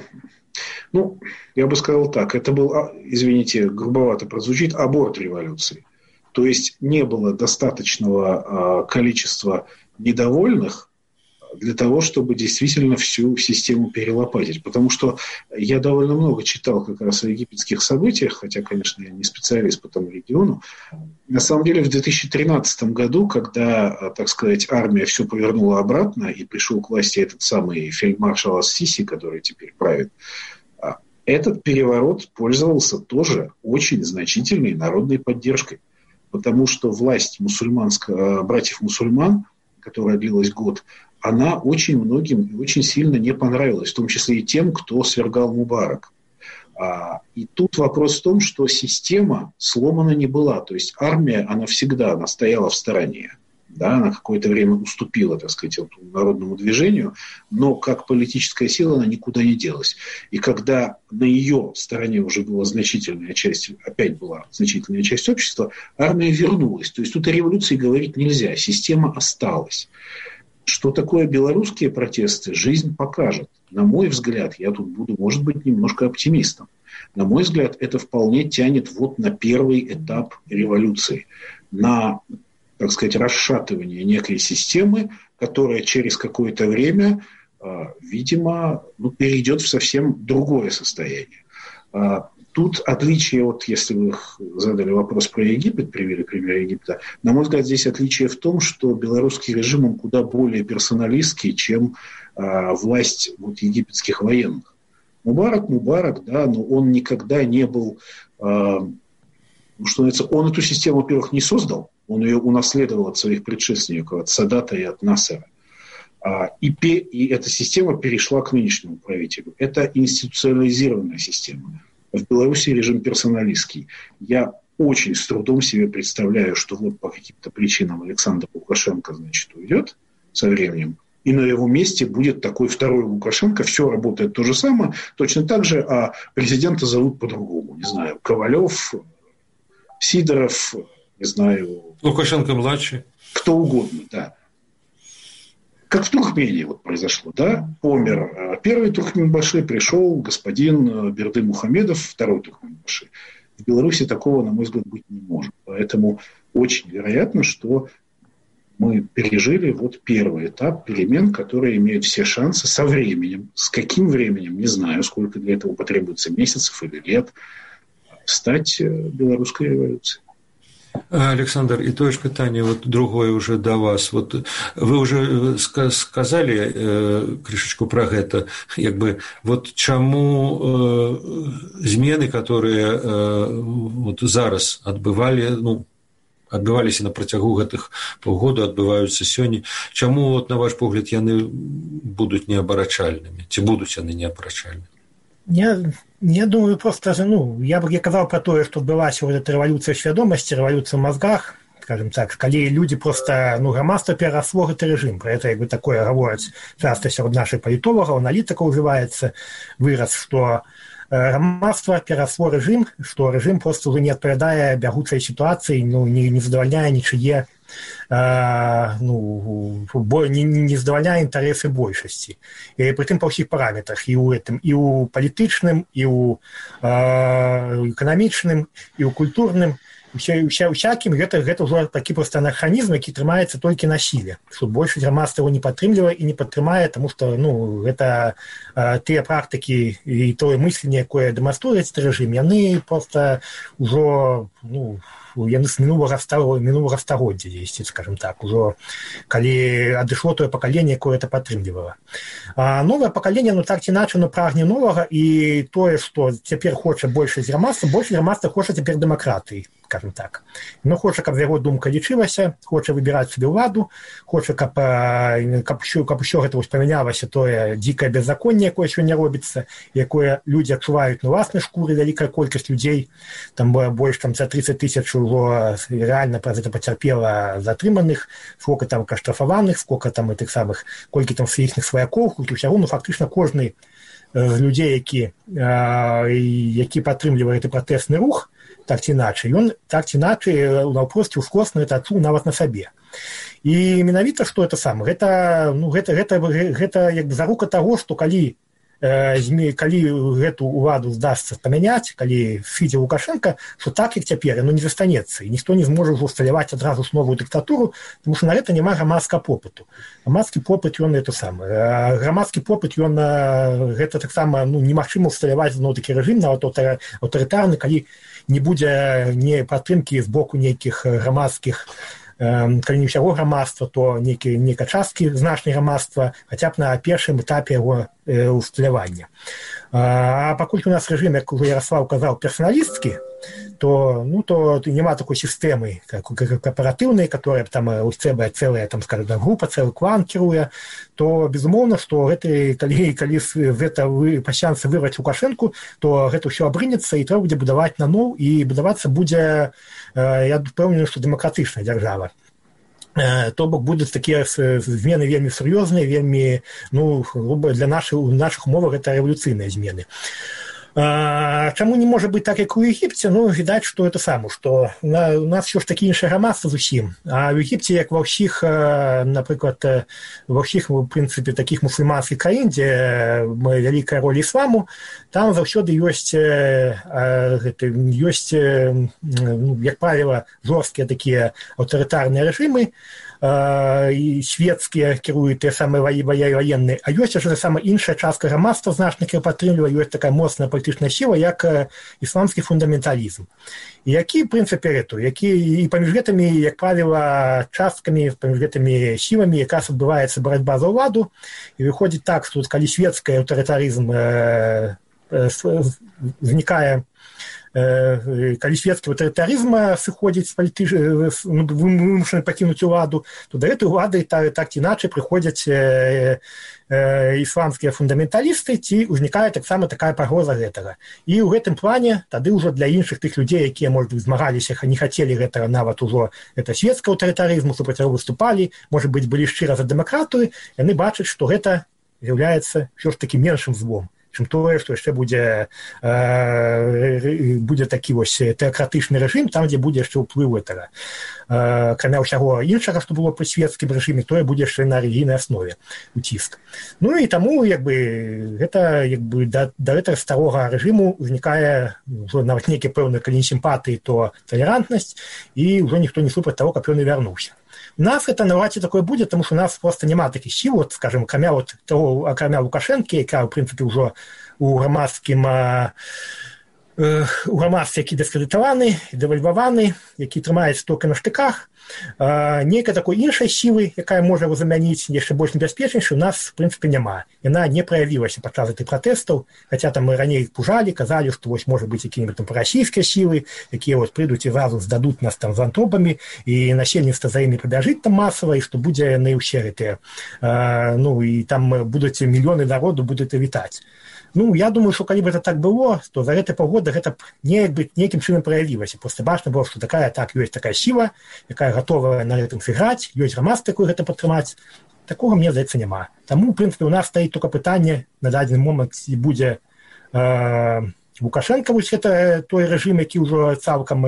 [SPEAKER 4] я бы сказал так, это был, извините, грубовато прозвучит, аборт революции. То есть не было достаточного количества недовольных для того, чтобы действительно всю систему перелопатить. Потому что я довольно много читал как раз о египетских событиях, хотя, конечно, я не специалист по тому региону. На самом деле, в 2013 году, когда, так сказать, армия все повернула обратно и пришел к власти этот самый фельдмаршал ас-Сиси, который теперь правит, этот переворот пользовался тоже очень значительной народной поддержкой. Потому что власть братьев-мусульман, которая длилась год, она очень многим и очень сильно не понравилась, в том числе и тем, кто свергал Мубарак. И тут вопрос в том, что система сломана не была. То есть армия, она стояла в стороне. Да, она какое-то время уступила, так сказать, народному движению, но как политическая сила она никуда не делась. И когда на ее стороне уже была значительная часть общества, армия вернулась. То есть тут о революции говорить нельзя, система осталась. Что такое белорусские протесты, жизнь покажет. На мой взгляд, я тут буду, может быть, немножко оптимистом. На мой взгляд, это вполне тянет на первый этап революции. на, так сказать, расшатывание некой системы, которая через какое-то время, видимо, перейдет в совсем другое состояние. Тут отличие, вот если вы задали вопрос про Египет, привели пример Египта, на мой взгляд, здесь отличие в том, что белорусский режим, он куда более персоналистский, чем власть египетских военных. Мубарак, да, но он никогда не был, что называется, он эту систему, во-первых, не создал, он ее унаследовал от своих предшественников, от Садата и от Насера. И эта система перешла к нынешнему правителю. Это институционализированная система. В Беларуси режим персоналистский. Я очень с трудом себе представляю, что вот по каким-то причинам Александр Лукашенко, значит, уйдет со временем, и на его месте будет такой второй Лукашенко, все работает то же самое, точно так же, а президента зовут по-другому. Не знаю, Ковалев, Сидоров, не знаю...
[SPEAKER 2] Лукашенко-младший.
[SPEAKER 4] Кто угодно, да. Как в Туркмении вот произошло, да, помер первый Туркменбаши, пришел господин Берды Мухамедов, второй Туркменбаши. В Беларуси такого, на мой взгляд, быть не может. Поэтому очень вероятно, что мы пережили вот первый этап перемен, которые имеют все шансы со временем. С каким временем, не знаю, сколько для этого потребуется, месяцев или лет, стать белорусской революцией.
[SPEAKER 2] Александр, і тое ж пытанне вот другое уже да вас. Вот вы уже сказали крышечку про гэта, як бы вот чаму змены, которые вот зараз адбываліся на працягу гэтых паўгода, адбываюцца сёння, чаму вот на ваш погляд яны будуць неабарачальнымі, ці будуць яны неабарачальнымі?
[SPEAKER 3] Я думаю, просто, я бы казал про то, что отбылась вот эта революция свядомости, революция в мозгах, скажем так, коли люди просто, громадство переросло этот режим. Про это, такое говорят часто среди наших политологов, аналитиков уживается, вырос, что громадство переросло режим, что режим просто уже не отповедая бягучей ситуации, не задовольняя ничье, не задовольняя интересы большасці. І притым па ўсіх параметрах, і ў палітычным, і ў эканамічным, і ў культурным, усякім гэта ўжо такі проста анахронізм, які трымаецца толькі на сіле, што большасць грамадства его не падтрымлівае і не падтрымае, таму што гэта тыя практыкі і тое мысленне, якое дэманструецца рэжым, яны проста ўжо яны з мінулага стагоддзя дзесьці, скажем так, ужо калі адышло тое пакаленне, якое это падтрымлівала. Новае пакаленне, так ці іначай, прагне новага, і тое, што цяпер хоча большасць грамадства хоча цяпер дэмакратыі, скажем так. Хоча, каб яго думка лічылася, хоча выбіраць сабе ўладу, хоча, каб усё гэта памянялася тое дзікае беззаконне, якое сёння робіцца, якое людзі адчуваюць на ўласнай шкуры, вялікая колькасць людзей, там больш за 30 тысяч ужо реально праз это пацярпела затрыманых, сколько там каштрафаваных, сколько там тых самых, колькі там сваіх сваякоў, усяго, фактычна кожны з людзей, які падтрымлівае гэты пратэсны рух, так ці іначай, ён так ці іначай наўпросці ўскосна это адчуў нават на сабе. І менавіта што это сам, гэта як бы зарука таго, што калі гэту ўладу здасца памяняць, калі сыдзе Лукашенко, што так, як цяпер, не застанецца, і ніхто не зможа ўжо усталяваць адразу ж новую дыктатуру, тому што на гэта няма грамадскага попыту. Грамадскі попыт, ён это самы. Грамадскі попыт, ён гэта таксама немагчыма усталяваць зноў-такі рэжым, нават аўтарытарны, калі не будзе падтрымкі з боку нейкіх грамадскіх, калі не ўсяго грамадства, то нейкай часткі значнай грамадства, хаця б на першым этапе яго усталявання. А пакуль у нас рэжым, як уже Ярослав казаў, персоналістскі, то няма такой сістэмы кооператыўнай, которая там цэлая, там, скажем, група, цэлы клан кіруе, то, безумоўна, што калі гэта пасянцы вырваць Лукашэнку, то гэта ўсё абрынецца, і трэба будзе будаваць наноў, і будавацца будзе, я ўпэўнены, што дэмакратычная дзяржава. То бок будуць такія змены вельмі сур'ёзныя, вельмі, для нашых умоваў гэта рэвалюцыйныя змены. Чаму не можа быць так, як у Егіпце? Ну, відаць, што это само, што у нас ўсё ж такі іншае грамадства зусім. А ў Егіпце, як ва ўсіх, напрыклад, ва ўсіх, у прынцыпе, такіх мусульманскіх краін, дзе вялікая роля ісламу, там заўсёды ёсць, як правіла, жорсткія такія аўтарытарныя рэжымы, і светскія кіруюць тыя самыя ваенныя, а ёсць яшчэ сама іншая частка грамадства значна, якая падтрымлівае, ёсць такая моцная палітычная сіла, як ісламскі фундаменталізм. Які, в прынцыпе, які і паміж гэтымі, як правіла, часткамі, паміж гэтымі сіламі якраз адбываецца барацьба за ўладу, і выходзіць так, што калі светскі аўтарытарызм знікае, калі светскі аўтарытарызм сыходзіць вымушаны пакінуць уладу, то да гэтай улады так ці іначай прыходзяць ісламскія фундаменталісты, ці ўзнікае таксама такая пагроза гэтага. І ў гэтым плане тады ўжо для іншых тых людзей, якія, можа быць, змагаліся, не хацелі гэтага нават ужо светскага аўтарытарызму, супраць яго выступалі, можа быць, былі шчыра за дэмакратыю, яны бачаць, што гэта з'яўляецца ўсё ж такі меншым злом, чым тое, што яшчэ будзе такі вось тэакратычны рэжым, там, дзе будзе яшчэ ўплыў гэтага. Акрамя ўсяго іншага, што было пры свецкім рэжыме, тое будзе яшчэ на рэлігійнай аснове уціск. Ну і таму гэта да гэтага старога рэжыму ўзнікае ўжо нават нейкія пэўныя, калі не сімпатыі, то талерантнасць, і ўжо ніхто не супраць таго, каб ён і вярнуўся. У нас это навряд ці такое будзе, тому што у нас просто няма такіх сіл, скажем, акрамя Лукашэнкі, яка, ў прынцыпе, ўжо у грамадстве, які дыскрэдытаваны, дэвальваваны, які трымаецца толькі на штыках, нейкай такой іншай сілы, якая можа его замяніць яшчэ больш небяспечнейшай, у нас, в прынцыпе, няма. Яна не праявілася падчас гэтых пратэстаў, хаця там мы раней пужалі, казалі, што вось можа быць якія-небудзь там прарасійскія сілы, якія вось прыйдуць і зразу здадуць нас там з антропамі, і насельніцтва за імі прыбяжыць там масава, і што будзе яны ўсе гэтыя. Ну, і там будуць мільёны народу будуць вітаць. Ну, я думаю, што калі б гэта так было, то за гэты паўгода гэта б нейкім чынам праявілася. Проста бачна было, што ёсць такая сіла, якая гатовая на гэтым сыграць, ёсць грамадства, якое гэта падтрымаць. Такога, мне здаецца, няма. Таму, в прынцыпе, у нас стаіць толькі пытанне на дадзены момант, ці будзе Лукашенко, вось гэта той рэжым, які ўжо цалкам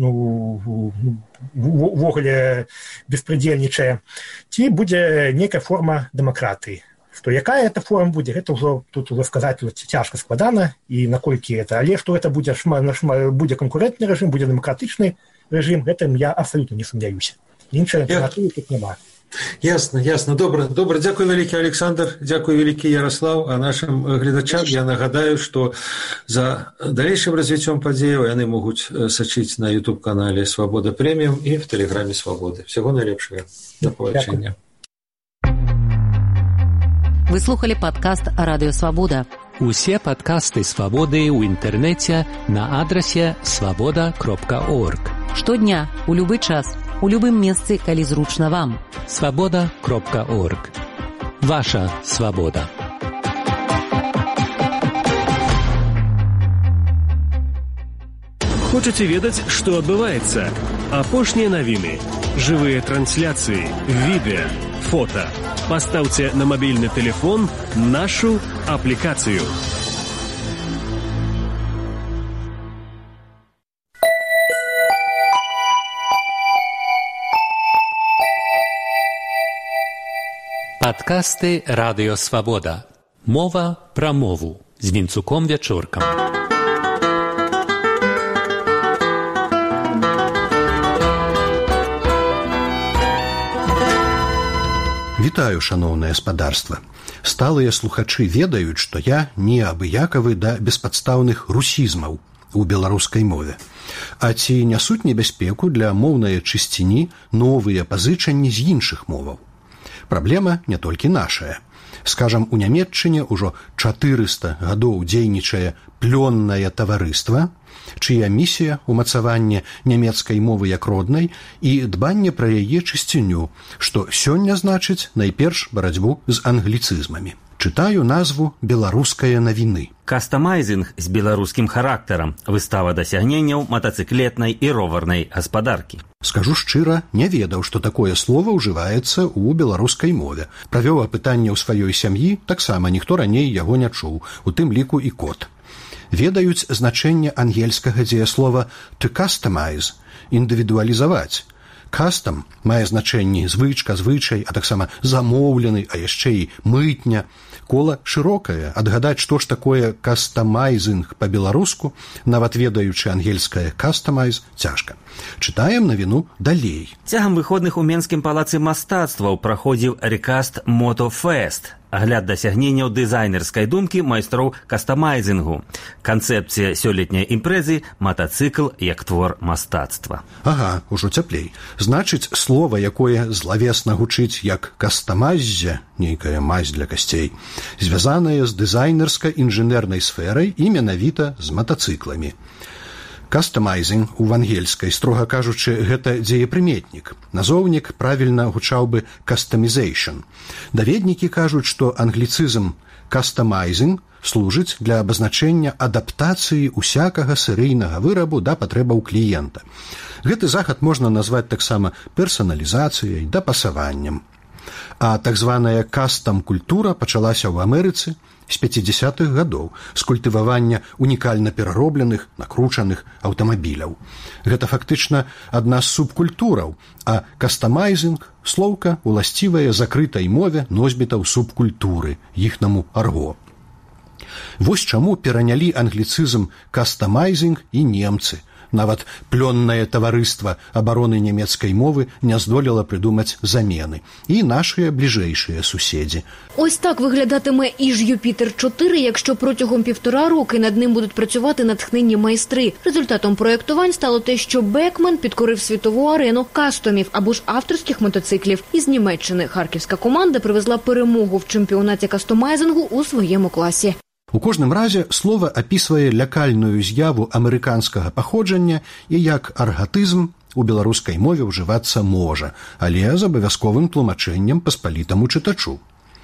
[SPEAKER 3] увогуле беспрыдзельнічае, ці будзе нейкая форма дэмакратыі. Што якая эта форма будзе, гэта ўжо тут сказаць цяжка складана, і наколькі гэта. Але што гэта будзе канкурэнтны рэжым, будзе дэмакратычны рэжым, гэтым я абсалютна не сумняюся. Іншай альтэрнатывы тут няма.
[SPEAKER 2] Ясна. Добра. Дзякуй вялікі, Александр, дзякуй вялікі, Ярослав. А нашым гледачам я нагадаю, што за далейшым развіццём падзеяў яны могуць сачыць на YouTube-канале «Свабода Прэміум» і в Тэлеграме «Свабоды». Всяго найлепшага. Да пабачэння.
[SPEAKER 1] Вы слухали падкаст «Радыё Свабода».
[SPEAKER 5] Усе падкасты «Свабоды» ў інтэрнэце на адрасе свабода.орг.
[SPEAKER 1] Штодня, у любы час, у любым месцы, калі зручна вам.
[SPEAKER 5] свабода.орг. Ваша свабода.
[SPEAKER 6] Хочаце ведаць, што адбываецца? Апошнія навіны, жывыя трансляцыі, відэа, фота. Пастаўце на мабільны тэлефон нашу аплікацыю.
[SPEAKER 5] Падкасты «Радыё Свабода». Мова пра мову з Вінцуком Вячоркам.
[SPEAKER 7] Вітаю, шаноўнае спадарства. Сталыя слухачы ведаюць, што я не абыякавы да беспадстаўных русізмаў у беларускай мове. А ці нясуць небяспеку для моўнай чысціні новыя пазычанні з іншых моваў? Праблема не толькі нашая. Скажам, у Нямецчыне ўжо 400 гадоў дзейнічае плённае таварыства, чыя місія ўмацаванне нямецкай мовы як роднай і дбанне пра яе чысціню, што сёння значыць найперш барацьбу з англіцызмамі. Чытаю назву «Беларускае навіны».
[SPEAKER 8] Кастамайзінг з беларускім характарам, выстава дасягненняў матацыклетнай і роварнай гаспадаркі.
[SPEAKER 7] Скажу шчыра, не ведаў, што такое слова ўжываецца ў беларускай мове. Правёў апытанне ў сваёй сям'і, таксама ніхто раней яго не чуў, у тым ліку і кот. ведаюць значэнне ангельскага дзеяслова to customize – індывідуалізаваць. Кастам мае значэнні звычка, звычай, а таксама замоўлены, а яшчэ і мытня. Кола шырокае, адгадаць, што ж такое кастамайзінг па-беларуску, нават ведаючы ангельскае кастамайз, цяжка. Чытаем навіну далей.
[SPEAKER 8] Цягам выходных у Менскім палацы мастацтваў праходзіў Recast Moto Fest, агляд дасягненняў дызайнерскай думкі майстроў кастамайзінгу. Канцэпцыя сёлетняй імпрэзы – матацыкл як твор мастацтва.
[SPEAKER 7] Ага, ужо цяплей. Значыць, слова, якое злавесна гучыць як кастамайззе, нейкая мазь для касцей, звязанае з дызайнерска-інжынернай сферай і менавіта з матацыкламі. Кастамайзінг у ангельскай, строга кажучы, гэта дзеепрыметнік. Назоўнік правільна гучаў бы кастамізейшн. Даведнікі кажуць, што англіцызм кастамайзінг служыць для абазначэння адаптацыі усякага серыйнага вырабу да патрэбаў кліента. Гэты захад можна назваць таксама персаналізацыяй, дапасаваннем. А так званая кастам-культура пачалася ў Амерыцы з 50-х гадоў з культывавання унікальна пераробленых, накручаных аўтамабіляў. Гэта фактычна адна з субкультураў, а кастамайзінг – слоўка, уласцівая закрытай мове носьбітаў субкультуры, іхнаму арго. Вось чаму перанялі англіцызм кастамайзінг і немцы. Нават плённае таварыства абароны нямецкай мовы не здолела прыдумаць замены. І нашыя бліжэйшыя суседзі.
[SPEAKER 9] Ось так виглядатиме і ж Юпітер-4, якщо протягом 1,5 роки над ним будуть працювати натхненні майстри. Результатом проєктувань стало те, що Бекмен підкорив світову арену кастомів або ж авторських мотоциклів. Із Німеччини харківська команда привезла перемогу в чемпіонаті кастомайзингу у своєму класі.
[SPEAKER 7] У кожным разе слова апісвае лякальную з'яву амерыканскага паходжання і як аргатызм у беларускай мове ўжывацца можа, але з абавязковым тлумачэннем паспалітаму чытачу.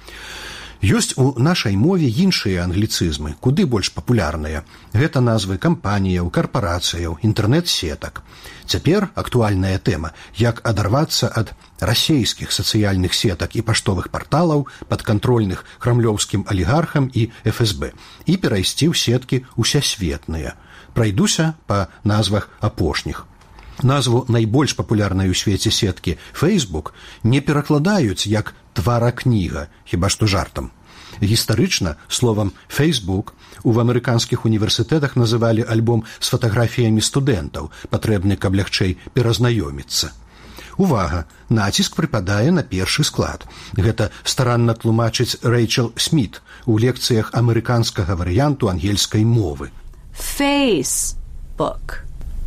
[SPEAKER 7] Ёсць у нашай мове іншыя англіцызмы, куды больш папулярныя. Гэта назвы кампаніяў, карпарацыяў, інтэрнэт-сетак. Цяпер актуальная тэма, як адарвацца ад расейскіх сацыяльных сетак і паштовых парталаў, падкантрольных крамлёўскім алігархам і ФСБ, і перайсці ў сеткі усесветныя. Прайдуся па назвах апошніх. Назву найбольш папулярнай у свеце сеткі Facebook не перакладаюць як тваракніга, хіба што жартам. Гістарычна словам Facebook у амерыканскіх універсітэтах называлі альбом з фатаграфіямі студэнтаў, патрэбны, каб лягчэй перазнаёміцца. Увага! Націск прыпадае на першы склад. Гэта старанна тлумачыць Рэйчел Сміт у лекцыях амерыканскага варыянту ангельскай мовы.
[SPEAKER 9] Facebook.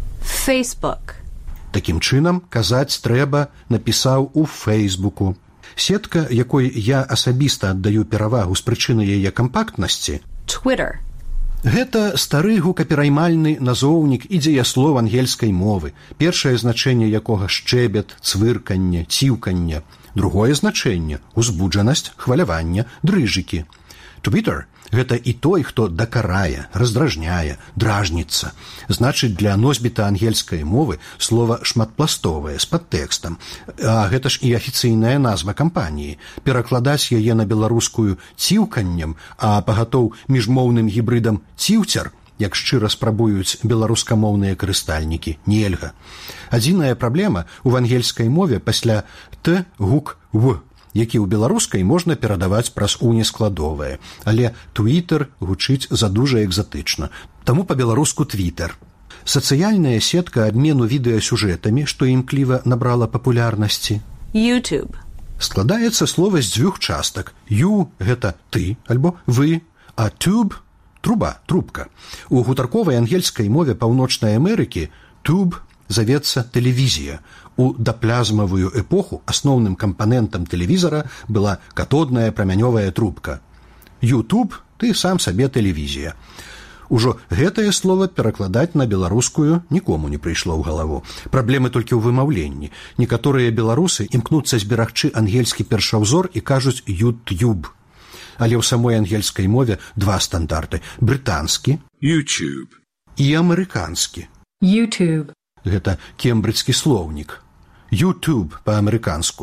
[SPEAKER 7] Такім чынам, казаць трэба напісаў у Фейсбуку. Сетка, якой я асабіста аддаю перавагу з прычыны яе кампактнасці,
[SPEAKER 9] Twitter.
[SPEAKER 7] Гэта стары гукапераймальны назоўнік і дзеяслов ангельскай мовы, першае значэнне якога шчэбет, цвырканне, ціўканне, другое значэнне – узбуджанасць, хваляванне, дрыжыкі. Twitter – гэта і той, хто дакарае, раздражняе, дражніцца. Значыць, для носьбіта ангельскай мовы слова шматпластовае, з падтэкстам. А гэта ж і афіцыйная назва кампаніі. Перакладаць яе на беларускую ціўканнем, а пагатоў міжмоўным гібрыдам ціўцер, як шчыра спрабуюць беларускамоўныя карыстальнікі, нельга. Адзіная праблема ў ангельскай мове пасля «т» гук «в», які ў беларускай можна перадаваць праз унескладовае, але Twitter гучыць задужа экзатычна, таму па-беларуску Twitter. Сацыяльная сетка абмену відэасюжэтамі, што імкліва набрала папулярнасці.
[SPEAKER 9] YouTube.
[SPEAKER 7] Складаецца слова з 2 частак. You – гэта ты, альбо вы, а tube – труба, трубка. У гутарковай ангельскай мове Паўночнай Амерыкі tube завецца тэлевізія. У даплязмавую эпоху асноўным кампанентам тэлевізара была катодная прамянёвая трубка. YouTube – ты сам сабе тэлевізія. Ужо гэтае слово перакладаць на беларускую нікому не прыйшло ў галаву. Праблемы толькі ў вымаўленні. Некаторыя беларусы імкнуцца зберагчы ангельскі першаўзор і кажуць YouTube. Але ў самой ангельскай мове 2 стандарты – брытанскі
[SPEAKER 6] YouTube
[SPEAKER 7] і амерыканскі.
[SPEAKER 9] YouTube.
[SPEAKER 7] Гэта кембриджскі слоўнік. YouTube па-амерыканску,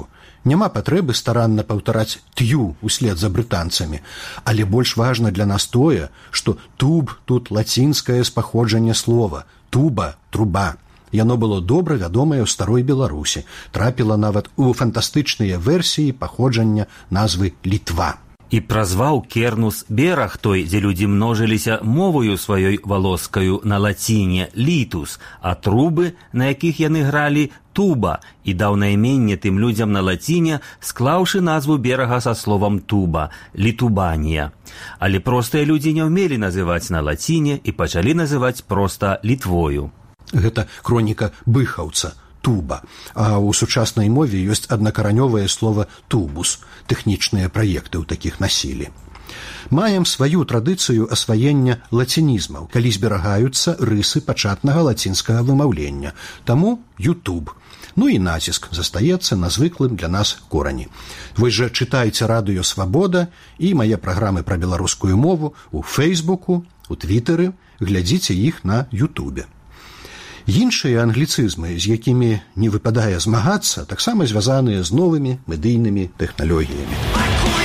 [SPEAKER 7] Няма патрэбы старанна паўтараць «тю» услед за брытанцамі, але больш важна для нас тое, што «туб» тут лацінскае з паходжання слова, «туба» – «труба». Яно было добра вядомае ў старой Беларусі, трапіла нават у фантастычныя версіі паходжання назвы «Літва».
[SPEAKER 8] І празваў Кернус бераг той, дзе людзі множыліся мовою сваёй валоскаю на лаціне «літус», а трубы, на якіх яны гралі, «туба», і даў найменне тым людзям на лаціне, склаўшы назву берага са словам «туба» – «літубанія». Але простыя людзі не ўмелі называць на лаціне і пачалі называць проста «літвою».
[SPEAKER 7] Гэта хроніка быхаўца, туба, а ў сучаснай мове ёсць аднакаранёвае слова «тубус», тэхнічныя праекты ў такіх насілі. Маем сваю традыцыю асваення лацінізмаў, калі зберагаюцца рысы пачатнага лацінскага вымаўлення, таму «ютуб». Ну і націск застаецца на звыклым для нас корані. Вы жа чытайце радыё «Свабода» і мае праграмы пра беларускую мову ў Фейсбуку, у Твітэры, глядзіце іх на Ютубе. Іншыя англіцызмы, з якімі не выпадае змагацца, таксама звязаныя з новымі медыйнымі тэхналогіямі.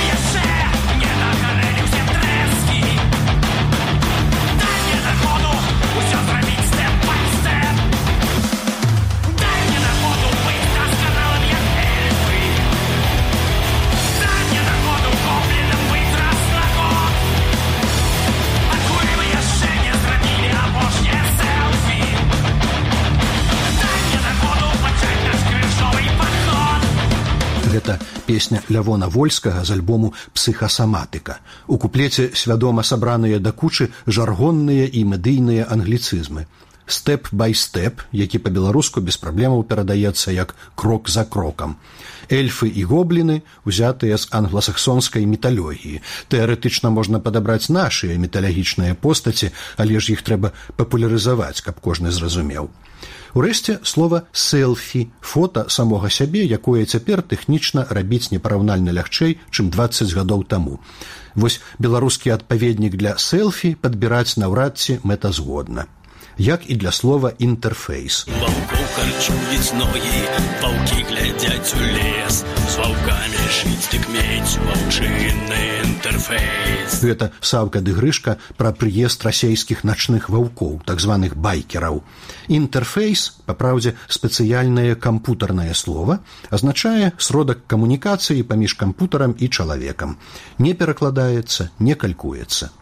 [SPEAKER 7] Гэта песня Лявона Вольскага з альбому «Псіхасаматыка». У куплеце свядома сабраныя да кучы жаргонныя і медыйныя англіцызмы. «Степ бай степ», які па-беларуску без праблемаў перадаецца як «крок за крокам». Эльфы і гобліны, узятыя з англасаксонскай міталогіі. Тэарэтычна можна падабраць нашыя міталагічныя постаці, але ж іх трэба папулярызаваць, каб кожны зразумеў. Урэшце, слова «селфі» – фота самога сябе, якое цяпер тэхнічна рабіць непараўнальна лягчэй, чым 20 гадоў таму. Вось беларускі адпаведнік для «селфі» падбіраць наўрад ці мэтазгодна. Як і для слова «інтэрфейс».
[SPEAKER 10] Ваўкоў карчуюць ногі, ваўкі глядзяць у лес, з ваўкамі жыць дык мець ваўчынны інтэрфейс.
[SPEAKER 7] Гэта Саўка ды Грышка пра прыезд расейскіх начных ваўкоў, так званых байкераў. Інтэрфейс, папраўдзе, спецыяльнае кампутарнае слова, азначае сродак камунікацыі паміж кампутарам і чалавекам. Не перакладаецца, не калькуецца.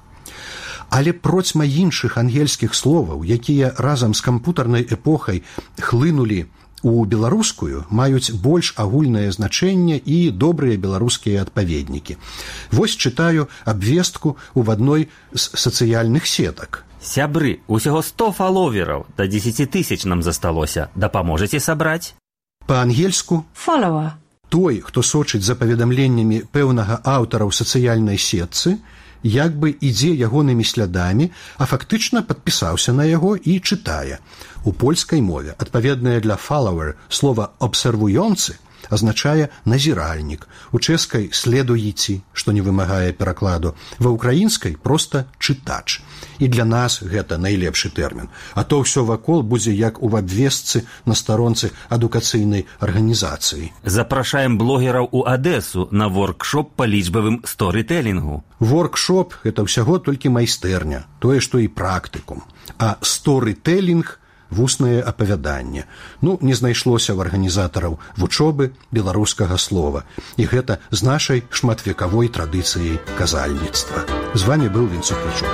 [SPEAKER 7] Але процьма іншых ангельскіх словаў, якія разам з кампутарнай эпохай хлынулі у беларускую, маюць больш агульнае значэнне і добрыя беларускія адпаведнікі. Вось чытаю абвестку ў адной з сацыяльных сетак.
[SPEAKER 8] Сябры, усяго 100 фаловераў, да 10 000 нам засталося. Дапаможаце сабраць?
[SPEAKER 7] Па-ангельску
[SPEAKER 1] «Follower».
[SPEAKER 7] Той, хто сочыць за паведамленнямі пэўнага аўтара ў сацыяльнай сетцы, як бы ідзе ягонымі слядамі, а фактычна падпісаўся на яго і чытае. У польскай мове адпаведнае для «follower» слова «абсервуёнцы» азначае «назіральнік», у чэшскай «следуйці», што не вымагае перакладу, ва ўкраінскай проста «чытач». І для нас гэта найлепшы тэрмін. А то ўсё вакол будзе як у абвестцы на старонцы адукацыйнай арганізацыі.
[SPEAKER 8] Запрашаем блогераў у Адэсу на воркшоп па лічбавым сторытэлінгу.
[SPEAKER 7] Воркшоп – гэта ўсяго толькі майстэрня, тое, што і практыкум. А сторытэлінг – вуснае апавяданне. Ну, не знайшлося ў арганізатараў вучобы беларускага слова. І гэта з нашай шматвекавой традыцыяй казальніцтва. З вамі быў Вінцук Лічук.